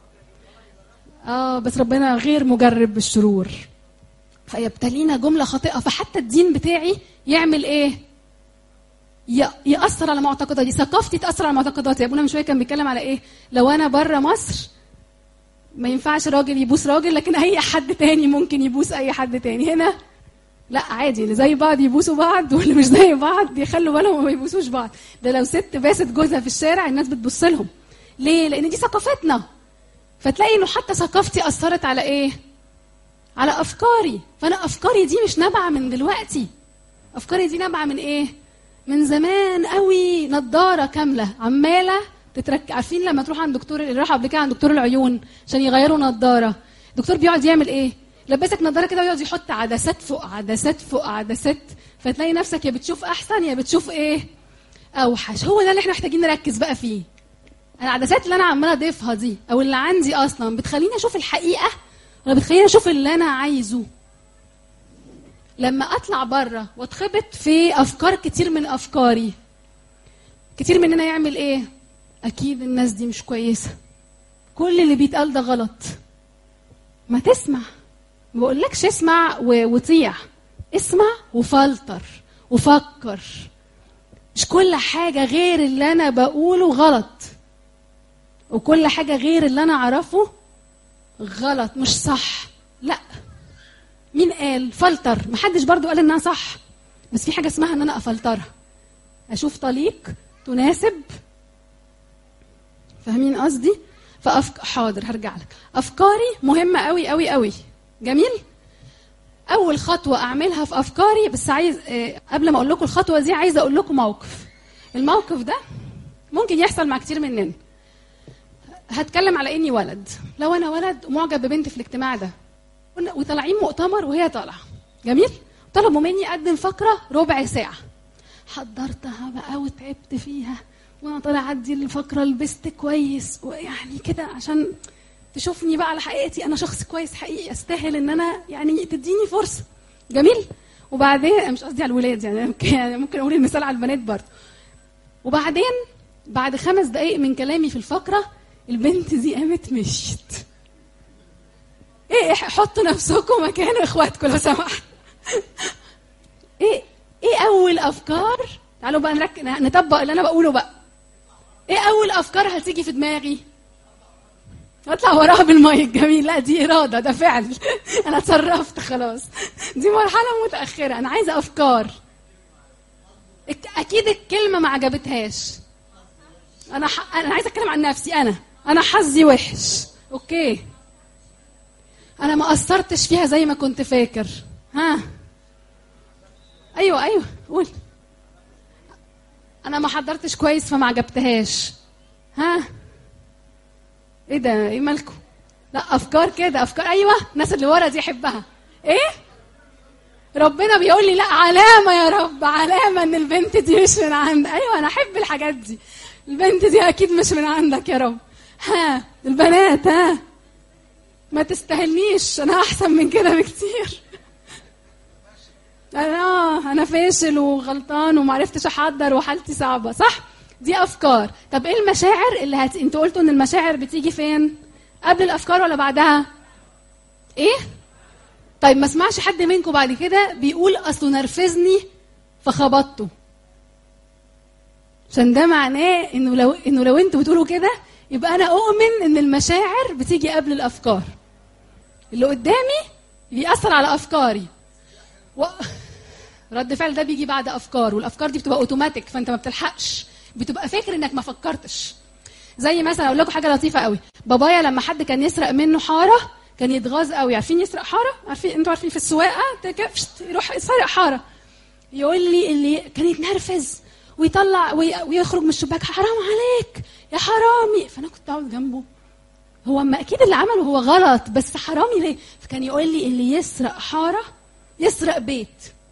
اه بس ربنا غير مجرب بالشرور، فيبتلينا جمله خاطئه. فحتى الدين بتاعي يعمل ايه؟ ياثر على معتقداتي، ثقافتي تاثر على معتقداتي. ابونا من شويه كان بيتكلم على ايه؟ لو انا بره مصر ما ينفعش راجل يبوس راجل، لكن اي حد تاني ممكن يبوس اي حد تاني. هنا لا، عادي، اللي زي بعض يبوسوا بعض واللي مش زي بعض يخلوا بالهم وما يبوسوش بعض. ده لو ست باست جوزها في الشارع الناس بتبص لهم. ليه؟ لان دي ثقافتنا. فتلاقي انه حتى ثقافتي اثرت على ايه؟ على افكاري. فانا افكاري دي مش نابعه من دلوقتي، افكاري دي نابعه من ايه؟ من زمان قوي. نضاره كامله عماله تترك. عارفين لما تروح عند دكتور اللي راح قبل كده عند دكتور العيون عشان يغيروا نضاره، الدكتور بيقعد يعمل ايه؟ لبسك نضاره كده ويقعد يحط عدسات فوق عدسات فوق عدسات، فتلاقي نفسك يا بتشوف احسن يا بتشوف ايه؟ اوحش. هو ده اللي احنا محتاجين نركز بقى فيه. العدسات اللي انا عماله اضيفها دي او اللي عندي اصلا بتخليني اشوف الحقيقه ولا بتخليني اشوف اللي انا عايزه؟ لما اطلع بره واتخبط في افكار كتير من افكاري، كتير مننا يعمل ايه؟ اكيد الناس دي مش كويسه، كل اللي بيتقال ده غلط. ما تسمع، ما بقولكش اسمع وطيع، اسمع وفلتر وفكر. مش كل حاجه غير اللي انا بقوله غلط، وكل حاجه غير اللي انا اعرفه غلط مش صح. لا، مين قال؟ فلتر. محدش برضو قال انها صح، بس في حاجه اسمها ان انا افلترها، اشوف طليق تناسب. فاهمين قصدي؟ فأفك... حاضر هرجع لك. افكاري مهمه قوي قوي قوي. جميل. اول خطوه اعملها في افكاري، بس عايز آه قبل ما اقول لكم الخطوه دي عايزه اقول لكم موقف. الموقف ده ممكن يحصل مع كتير مننا. هتكلم على اني ولد. لو انا ولد معجب ببنت في الاجتماع ده وطالعين مؤتمر وهي طالعه، جميل، طلبوا مني اقدم فقره ربع ساعه، حضرتها بقى وتعبت فيها، وانا طالعه ادي الفقره لبست كويس ويعني كده عشان تشوفني بقى على حقيقتي، انا شخص كويس حقيقي استاهل ان انا يعني تديني فرصه. جميل. وبعدين مش قصدي على الولاد، يعني ممكن اقول المثال على البنات برضه. وبعدين بعد خمس دقايق من كلامي في الفقره البنت دي قامت مشيت. ايه، حطوا نفسكم مكان اخواتكم لو سمحت. ايه ايه اول افكار؟ تعالوا بقى نركز نطبق اللي انا بقوله بقى. ايه اول افكار هتيجي في دماغي؟ اطلع وراها بالمايك. جميل. لا دي اراده، ده فعل. انا اتصرفت خلاص، دي مرحله متاخره. انا عايزه افكار. اكيد الكلمه ما عجبتهاش. انا ح... انا عايزه اتكلم عن نفسي. انا انا حظي وحش. اوكي، انا ما قصرتش فيها زي ما كنت فاكر. ها، ايوه ايوه قول. انا ما حضرتش كويس فما عجبتهاش. ها، ايه ده؟ ايه مالكم؟ لا افكار كده، افكار. ايوه، الناس اللي ورا دي احبها. ايه، ربنا بيقول لي لا، علامه يا رب، علامه ان البنت دي مش من عندك. ايوه انا احب الحاجات دي. البنت دي اكيد مش من عندك يا رب. ها البنات، ها ما تستاهلنيش، انا احسن من كده بكتير. انا انا فاشل وغلطان ومعرفتش احضر وحالتي صعبه. صح؟ دي افكار. طب ايه المشاعر اللي هت... انتوا قلتوا ان المشاعر بتيجي فين؟ قبل الافكار ولا بعدها؟ ايه؟ طيب ما اسمعش حد منكم بعد كده بيقول اصله نرفزني فخبطته، عشان ده معناه انه لو انه لو انتوا بتقولوا كده يبقى انا اؤمن ان المشاعر بتيجي قبل الافكار. اللي قدامي بيأثر على افكاري و... رد فعل ده بيجي بعد افكار، والافكار دي بتبقى اوتوماتيك فانت ما بتلحقش، بتبقى فاكر انك ما فكرتش. زي مثلا اقول لكم حاجه لطيفه قوي. بابايا لما حد كان يسرق منه حاره كان يتغاظ قوي. عارفين يسرق حاره؟ عارفين انتوا عارفين في السواقه يروح يسرق حاره، يقول لي اللي كان يتنرفز ويطلع ويخرج من الشباك، حرام عليك يا حرامي. فانا كنت اقعد جنبه، هو ما اكيد اللي عمله هو غلط بس حرامي ليه؟ فكان يقول لي اللي يسرق حاره يسرق بيت.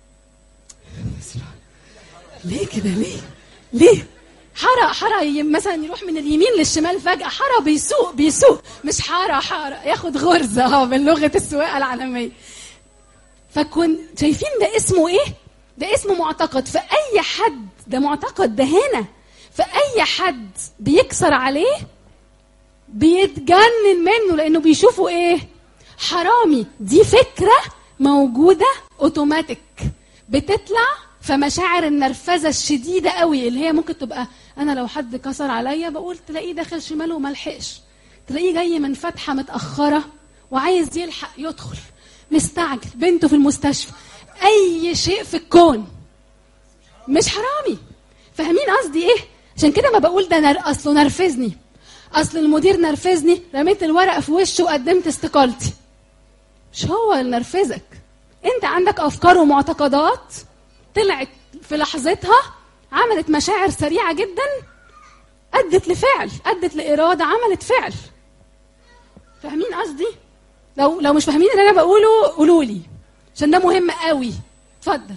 ليه كده؟ ليه ليه حاره حاره مثلا يروح من اليمين للشمال فجاه، حاره بيسوق بيسوق مش حاره حاره ياخد غرزه اه باللغه السواقه العالميه. فكون شايفين ده اسمه ايه؟ ده اسمه معتقد. فاي حد ده معتقد، ده هنا فاي حد بيكسر عليه بيتجنن منه لانه بيشوفه ايه؟ حرامي. دي فكره موجوده اوتوماتيك بتطلع فمشاعر النرفزه الشديده قوي اللي هي ممكن تبقى انا لو حد كسر عليا بقول تلاقيه داخل شمال وما لحقش، تلاقيه جاي من فتحه متاخره وعايز يلحق يدخل، مستعجل، بنته في المستشفى، اي شيء في الكون مش حرامي. فاهمين قصدي ايه؟ عشان كده ما بقول ده نر... اصله نرفزني، اصل المدير نرفزني رميت الورقه في وشه وقدمت استقالتي. مش هو اللي نرفزك، انت عندك افكار ومعتقدات طلعت في لحظتها، عملت مشاعر سريعه جدا، ادت لفعل، ادت لاراده، عملت فعل. فاهمين قصدي؟ لو لو مش فاهمين اللي انا بقوله قولوا لي، عشان ده مهم قوي. اتفضل.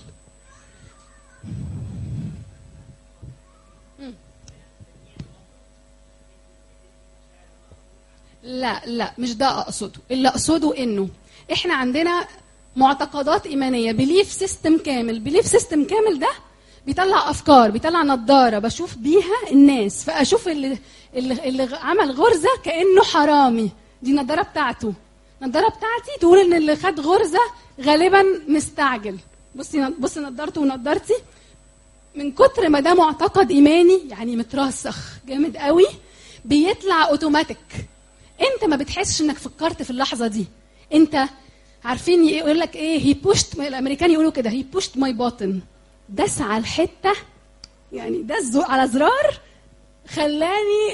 لا لا مش ده اقصده، اللي اقصده انه احنا عندنا معتقدات ايمانيه، بليف سيستم كامل. بليف سيستم كامل ده بيطلع افكار، بيطلع نظاره بشوف بيها الناس، فاشوف اللي اللي, اللي عمل غرزه كانه حرامي، دي النظاره بتاعته. النظاره بتاعتي تقول ان اللي خد غرزه غالبا مستعجل. بصي بصي نظارته ونظارتي، من كتر ما ده معتقد ايماني يعني مترسخ جامد قوي، بيطلع اوتوماتيك. انت ما بتحسش انك فكرت في اللحظه دي. انت عارفين يقول لك ايه؟ هي بوشت، الامريكان يقولوا كده، هي بوشت ماي بوتن، دس على الحته، يعني دس على زرار خلاني.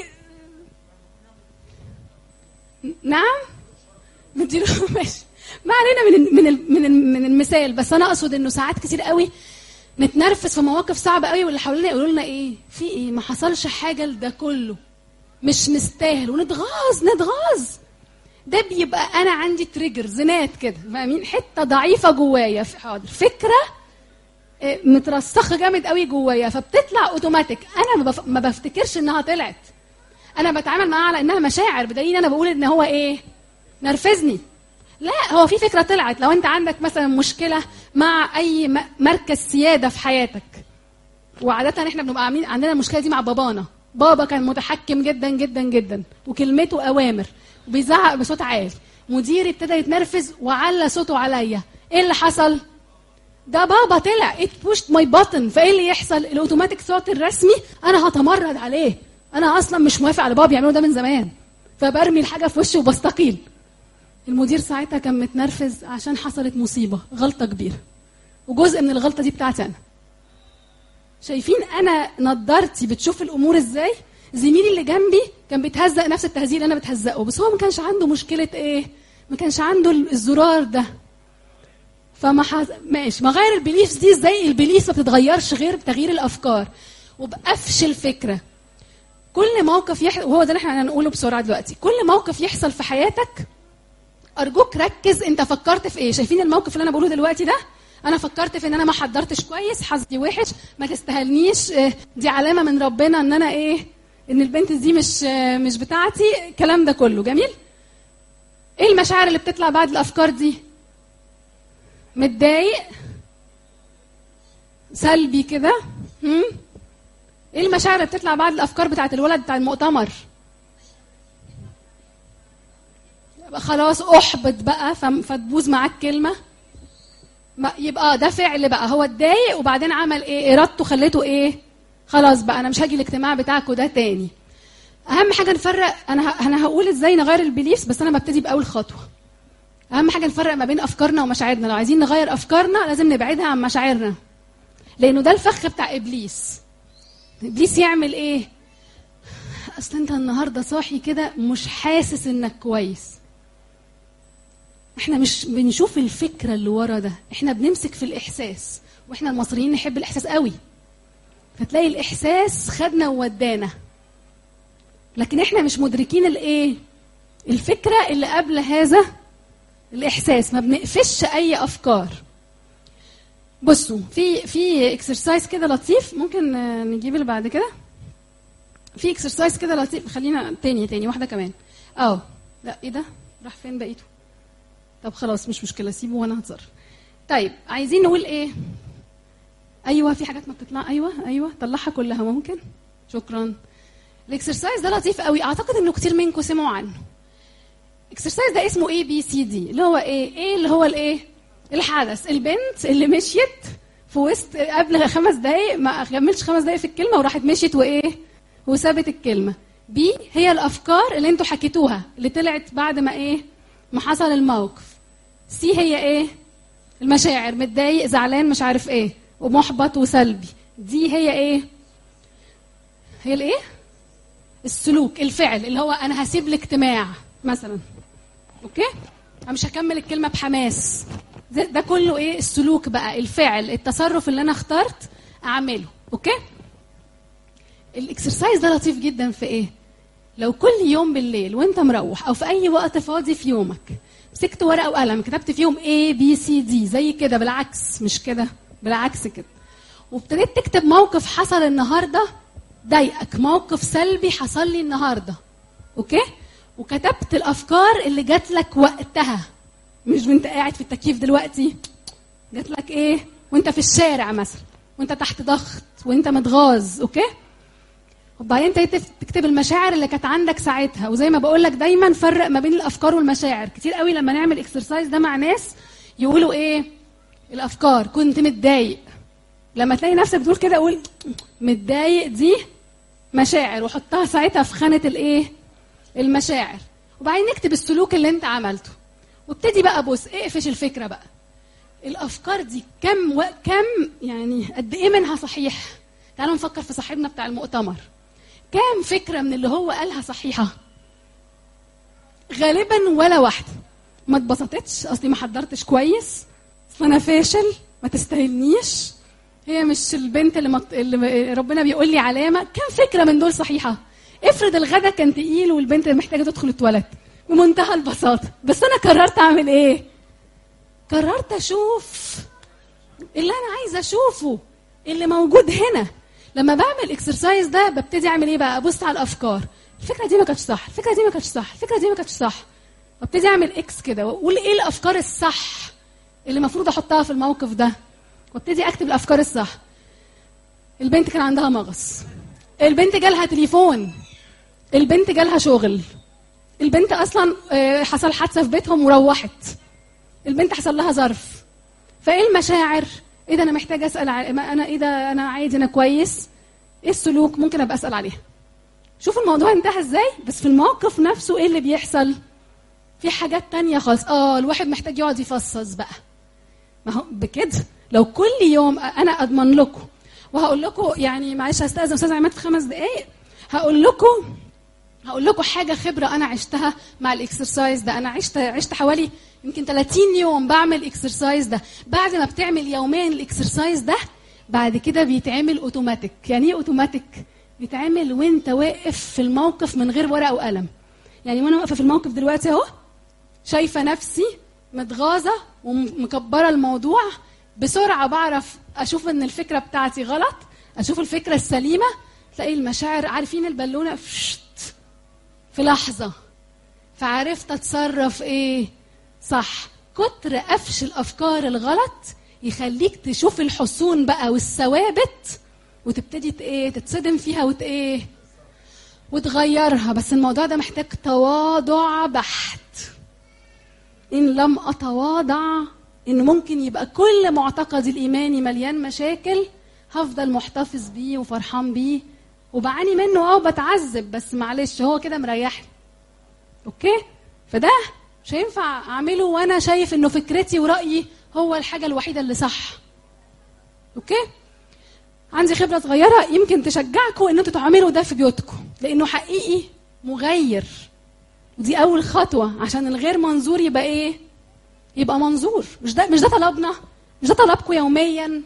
نعم مديله ماشي، ما علينا من من من من المثال، بس انا اقصد انه ساعات كتير قوي نتنرفز في مواقف صعبه قوي، واللي حوالينا يقولوا لنا ايه في ايه، ما حصلش حاجه لده كله، مش مستاهل، ونتغاظ نتغاظ. ده بيبقى انا عندي تريجر زنات كده، فاهمين؟ حته ضعيفه جوايا، حاضر، فكره مترسخه جامد قوي جوايا، فبتطلع اوتوماتيك. انا ما, بف... ما بفتكرش انها طلعت، انا بتعامل معاها على انها مشاعر، بدليل انا بقول ان هو ايه؟ نرفزني. لا، هو في فكره طلعت. لو انت عندك مثلا مشكله مع اي م... مركز سياده في حياتك، وعاده احنا بنبقى عاملين عندنا المشكله دي مع بابانا. بابا كان متحكم جدا جدا جدا، وكلمته اوامر، وبيزعق بصوت عالي. مديري ابتدى يتنرفز وعلى صوته عليا. ايه اللي حصل؟ ده بابا طلع ات بوشت ماي بutton. فايه اللي يحصل؟ الاوتوماتيك صوت الرسمي انا هتمرد عليه، انا اصلا مش موافق على بابا يعملوا ده من زمان، فبرمي الحاجه في وشه وبستقيل. المدير ساعتها كان متنرفز عشان حصلت مصيبه، غلطه كبيره، وجزء من الغلطه دي بتاعتي انا. شايفين انا نضارتي بتشوف الامور ازاي؟ زميلي اللي جنبي كان بيتهزق نفس التهزيق اللي انا بتهزقه، بس هو ما كانش عنده مشكله ايه؟ ما كانش عنده الزرار ده. فما حز... ماشي، ما غير البليفز دي ازاي؟ البليفز ما بتتغيرش غير بتغيير الافكار وبقفش الفكره. كل موقف يح... وهو ده اللي احنا هنقوله بسرعه دلوقتي. كل موقف يحصل في حياتك ارجوك ركز انت فكرت في ايه. شايفين الموقف اللي انا بقوله دلوقتي ده؟ انا فكرت في ان انا ما حضرتش كويس، حظي وحش، ما تستاهلنيش، دي علامه من ربنا ان انا ايه، ان البنت دي مش مش بتاعتي، الكلام ده كله جميل. ايه المشاعر اللي بتطلع بعد الافكار دي؟ متضايق، سلبي كده. هم ايه المشاعر اللي بتطلع بعد الافكار بتاعت الولد بتاع المؤتمر؟ خلاص احبط بقى، فتبوظ معاك كلمه، يبقى ده فعل بقى. هو اتضايق وبعدين عمل ايه؟ ارادته خليته ايه؟ خلاص بقى انا مش هاجي الاجتماع بتاعكم ده تاني. اهم حاجه نفرق. انا انا هقول ازاي نغير البليفز، بس انا ببتدي باول خطوه. اهم حاجه نفرق ما بين افكارنا ومشاعرنا. لو عايزين نغير افكارنا لازم نبعدها عن مشاعرنا، لانه ده الفخ بتاع ابليس. ابليس يعمل ايه؟ اصل انت النهارده صاحي كده مش حاسس انك كويس. احنا مش بنشوف الفكره اللي ورا ده، احنا بنمسك في الاحساس، واحنا المصريين نحب الاحساس قوي، فتلاقي الاحساس خدنا وودانا، لكن احنا مش مدركين الايه؟ الفكره اللي قبل هذا الاحساس. ما بنقفش اي افكار. بصوا في في اكسرسايز كده لطيف، ممكن نجيب اللي بعد كده. في اكسرسايز كده لطيف، خلينا تاني تاني واحده كمان. اه لا ايه ده؟ راح فين بقيته؟ طب خلاص مش مشكله، سيبه وانا هتصرف. طيب عايزين نقول ايه؟ ايوه في حاجات ما بتطلع. ايوه ايوه طلعها كلها ممكن. شكرا. الاكسرسايز ده لطيف قوي، اعتقد انه كتير منكم سمعوا عنه. الاكسرسايز ده اسمه اي بي سي دي، اللي هو ايه؟ ايه اللي هو الايه؟ الحدث. البنت اللي مشيت في وسط قبل خمس دقايق ما كملش خمس دقايق في الكلمه وراحت مشيت وايه وسابت الكلمه. بي هي الافكار اللي انتوا حكيتوها اللي طلعت بعد ما ايه ما حصل الموقف. سي هي ايه المشاعر، متضايق زعلان مش عارف ايه ومحبط وسلبي. دي هي ايه هي الايه السلوك الفعل اللي هو انا هسيب الاجتماع مثلا. اوكي انا مش هكمل الكلمه بحماس. ده كله ايه السلوك بقى، الفعل التصرف اللي انا اخترت اعمله. اوكي الاكسرسايز ده لطيف جدا في ايه؟ لو كل يوم بالليل وانت مروح او في اي وقت فاضي في يومك مسكت ورقه وقلم كتبت فيهم A B C D زي كده بالعكس مش كده بالعكس كده، وابتديت تكتب موقف حصل النهارده ضايقك، موقف سلبي حصل لي النهارده. اوكي وكتبت الافكار اللي جات لك وقتها، مش وانت قاعد في التكييف دلوقتي، جات لك ايه وانت في الشارع مثلا وانت تحت ضغط وانت متغاظ. اوكي وبعدين تكتب المشاعر اللي كانت عندك ساعتها. وزي ما بقول لك دايما فرق ما بين الافكار والمشاعر. كتير قوي لما نعمل اكسرسايز ده مع ناس يقولوا ايه الافكار كنت متضايق، لما تلاقي نفسك بتقول كده قول متضايق دي مشاعر وحطها ساعتها في خانه الايه المشاعر. وبعدين نكتب السلوك اللي انت عملته وابتدي بقى بص اقفش الفكره بقى الافكار دي كم و... كم يعني قد ايه منها صحيح. تعالوا نفكر في صاحبنا بتاع المؤتمر، كام فكره من اللي هو قالها صحيحه؟ غالبا ولا واحده. ما اتبسطتش، اصلي ما حضرتش كويس، اصل انا فاشل، ما تستاهلنيش، هي مش البنت اللي, مط... اللي ربنا بيقول لي علامه. كام فكره من دول صحيحه؟ افرض الغدا كان تقيل والبنت محتاجه تدخل التواليت بمنتهى البساطه، بس انا قررت اعمل ايه؟ قررت اشوف اللي انا عايزه اشوفه اللي موجود هنا. لما بعمل اكسرسايز ده ببتدي اعمل ايه بقى؟ ابص على الافكار، الفكره دي ما كانتش صح، الفكره دي ما كانتش صح، الفكره دي ما كانتش صح. وابتدي اعمل اكس كده واقول ايه الافكار الصح اللي المفروض احطها في الموقف ده، وابتدي اكتب الافكار الصح. البنت كان عندها مغص، البنت جالها تليفون، البنت جالها شغل، البنت اصلا حصل حادثه في بيتهم وروحت، البنت حصل لها ظرف. فايه المشاعر؟ ايه ده انا محتاجه اسال ع... انا ايه ده انا عادي انا كويس. ايه السلوك؟ ممكن ابقى اسال عليها. شوف الموضوع انتهى ازاي. بس في الموقف نفسه ايه اللي بيحصل؟ في حاجات تانية خالص. اه الواحد محتاج يقعد يفصص بقى. ما هو بكده لو كل يوم انا اضمن لكم وهقول لكم يعني معلش هستاذن استاذ عماد في خمس دقائق هقول لكم هقول لكم حاجه خبره انا عشتها مع الاكسرسايز ده. انا عشت عشت حوالي يمكن ثلاثين يوم بعمل اكسرسايز ده. بعد ما بتعمل يوميا الاكسرسايز ده بعد كده بيتعمل اوتوماتيك. يعني ايه اوتوماتيك؟ بيتعمل وانت واقف في الموقف من غير ورقه وقلم. يعني وانا واقفه في الموقف دلوقتي اهو شايفه نفسي متغاظه ومكبره الموضوع، بسرعه بعرف اشوف ان الفكره بتاعتي غلط، اشوف الفكره السليمه، تلاقي المشاعر عارفين البالونه في لحظه، فعرفت اتصرف ايه صح. كتر قفش الافكار الغلط يخليك تشوف الحصون بقى والثوابت وتبتدي ايه تتصدم فيها وت ايه وتغيرها. بس الموضوع ده محتاج تواضع بحت. ان لم اتواضع ان ممكن يبقى كل معتقدي الايماني مليان مشاكل هفضل محتفظ بيه وفرحان بيه وبعاني منه اه وبتعذب، بس معلش هو كده مريحني. اوكي فده مش هينفع اعمله وانا شايف انه فكرتي ورايي هو الحاجه الوحيده اللي صح. اوكي عندي خبره صغيره يمكن تشجعكم ان انتوا تعملوا ده في بيوتكم لانه حقيقي مغير. ودي اول خطوه عشان الغير منظور يبقى ايه يبقى منظور. مش ده مش ده طلبنا، مش ده طلبكم يوميا.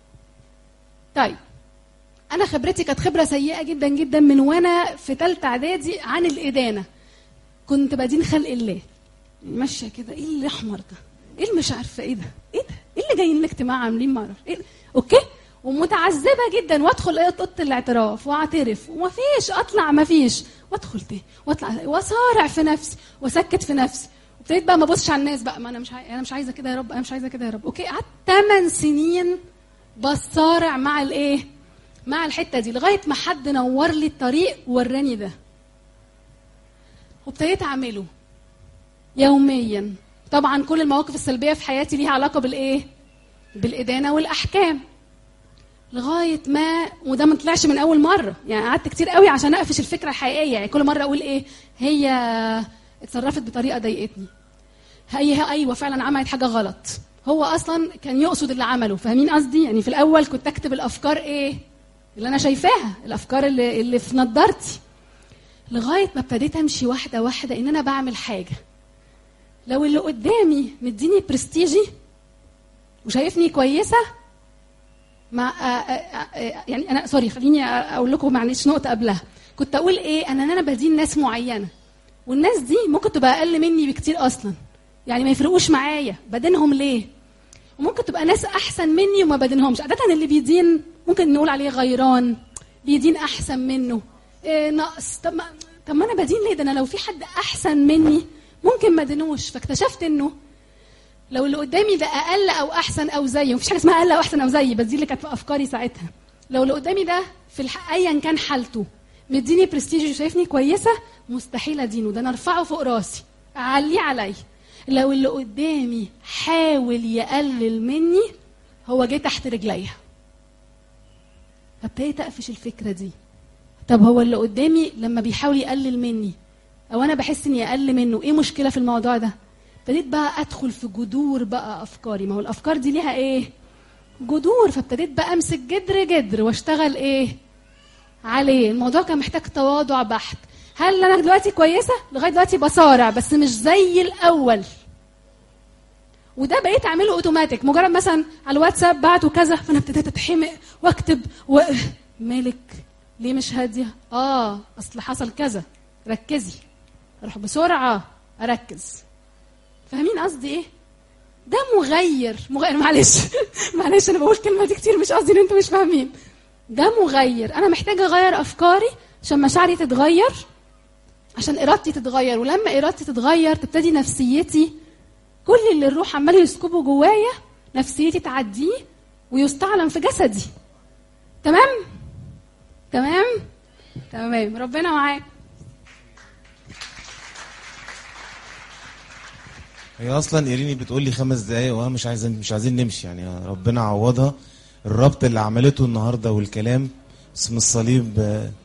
طيب انا خبرتي كانت خبره سيئه جدا جدا من وانا في ثالثه اعدادي عن الادانه. كنت بدين خلق الله ماشيه كده ايه اللي احمر ده ايه اللي مش عارفه ايه ده ايه ده ايه اللي جايين الاجتماع عاملين ما اعرف ايه. اوكي ومتعذبه جدا وادخل ايه اوضه الاعتراف واعترف ومفيش اطلع مفيش وادخل تاني واطلع واصارع في نفسي واسكت في نفسي. ابتديت بقى ما ابصش على الناس بقى، ما انا مش عاي... انا مش عايزه كده يا رب، انا مش عايزه كده يا رب. اوكي قعدت ثمان سنين بصارع مع الايه مع الحته دي لغايه ما حد نور لي الطريق ووراني ده وابتديت اعمله يوميا. طبعا كل المواقف السلبيه في حياتي ليها علاقه بالايه بالادانه والاحكام. لغايه ما، وده ما طلعش من اول مره، يعني قعدت كتير قوي عشان اقفش الفكره الحقيقيه. يعني كل مره اقول ايه، هي اتصرفت بطريقه ضايقتني، هي ايوه فعلا عملت حاجه غلط، هو اصلا كان يقصد اللي عمله. فاهمين قصدي؟ يعني في الاول كنت اكتب الافكار ايه اللي انا شايفاها، الافكار اللي, اللي في نظارتي، لغايه ما ابتديت امشي واحده واحده ان انا بعمل حاجه. لو اللي قدامي مديني برستيجي وشايفني كويسه، مع يعني انا سوري خليني اقول لكم معلش نقطه قبلها. كنت اقول ايه، انا انا بدين ناس معينه، والناس دي ممكن تبقى اقل مني بكتير اصلا، يعني ما يفرقوش معايا، بدينهم ليه؟ وممكن تبقى ناس احسن مني وما بدينهمش. عاده اللي بيدين ممكن نقول عليه غيران، بيدين احسن منه، إيه نقص. طب ما طب ما انا بدين ليه؟ ده انا لو في حد احسن مني ممكن ما ادينوش. فاكتشفت انه لو اللي قدامي ده اقل او احسن او زيه، مفيش حاجه اسمها اقل او احسن او زي، بس دي اللي كانت في افكاري ساعتها. لو اللي قدامي ده في الح... ايا كان حالته مديني برستيج وشايفني كويسه، مستحيل ادينه، ده انا ارفعه فوق راسي اعليه عليا. لو اللي قدامي حاول يقلل مني، هو جه تحت رجليا. فابتديت اقفش الفكره دي. طب هو اللي قدامي لما بيحاول يقلل مني او انا بحس اني اقل منه، ايه مشكله في الموضوع ده؟ ابتديت بقى ادخل في جذور بقى افكاري. ما هو الافكار دي ليها ايه؟ جذور. فابتديت بقى امسك جدر جدر واشتغل ايه عليه. الموضوع كان محتاج تواضع بحت. هل انا دلوقتي كويسه؟ لغايه دلوقتي بصارع، بس مش زي الاول. وده بقيت اعمله اوتوماتيك، مجرد مثلا على الواتساب بعته كذا، فانا ابتديت اتحمق واكتب و... مالك ليه مش هاديه؟ اه اصل حصل كذا، ركزي. اروح بسرعه اركز. فاهمين قصدي ايه؟ ده مغير مغير معلش معلش انا بقول كلمه دي كتير، مش قصدي ان انتوا مش فاهمين. ده مغير. انا محتاجه اغير افكاري عشان مشاعري تتغير، عشان ارادتي تتغير. ولما ارادتي تتغير تبتدي نفسيتي، كل اللي الروح عمال يسكبه جوايا نفسيتي تعديه ويستعلم في جسدي. تمام تمام تمام. ربنا معاك. هي اصلا ايريني بتقول لي خمس دقايق وانا مش عايزين مش عايزين نمشي، يعني ربنا عوضها. الربط اللي عملته النهارده والكلام اسم الصليب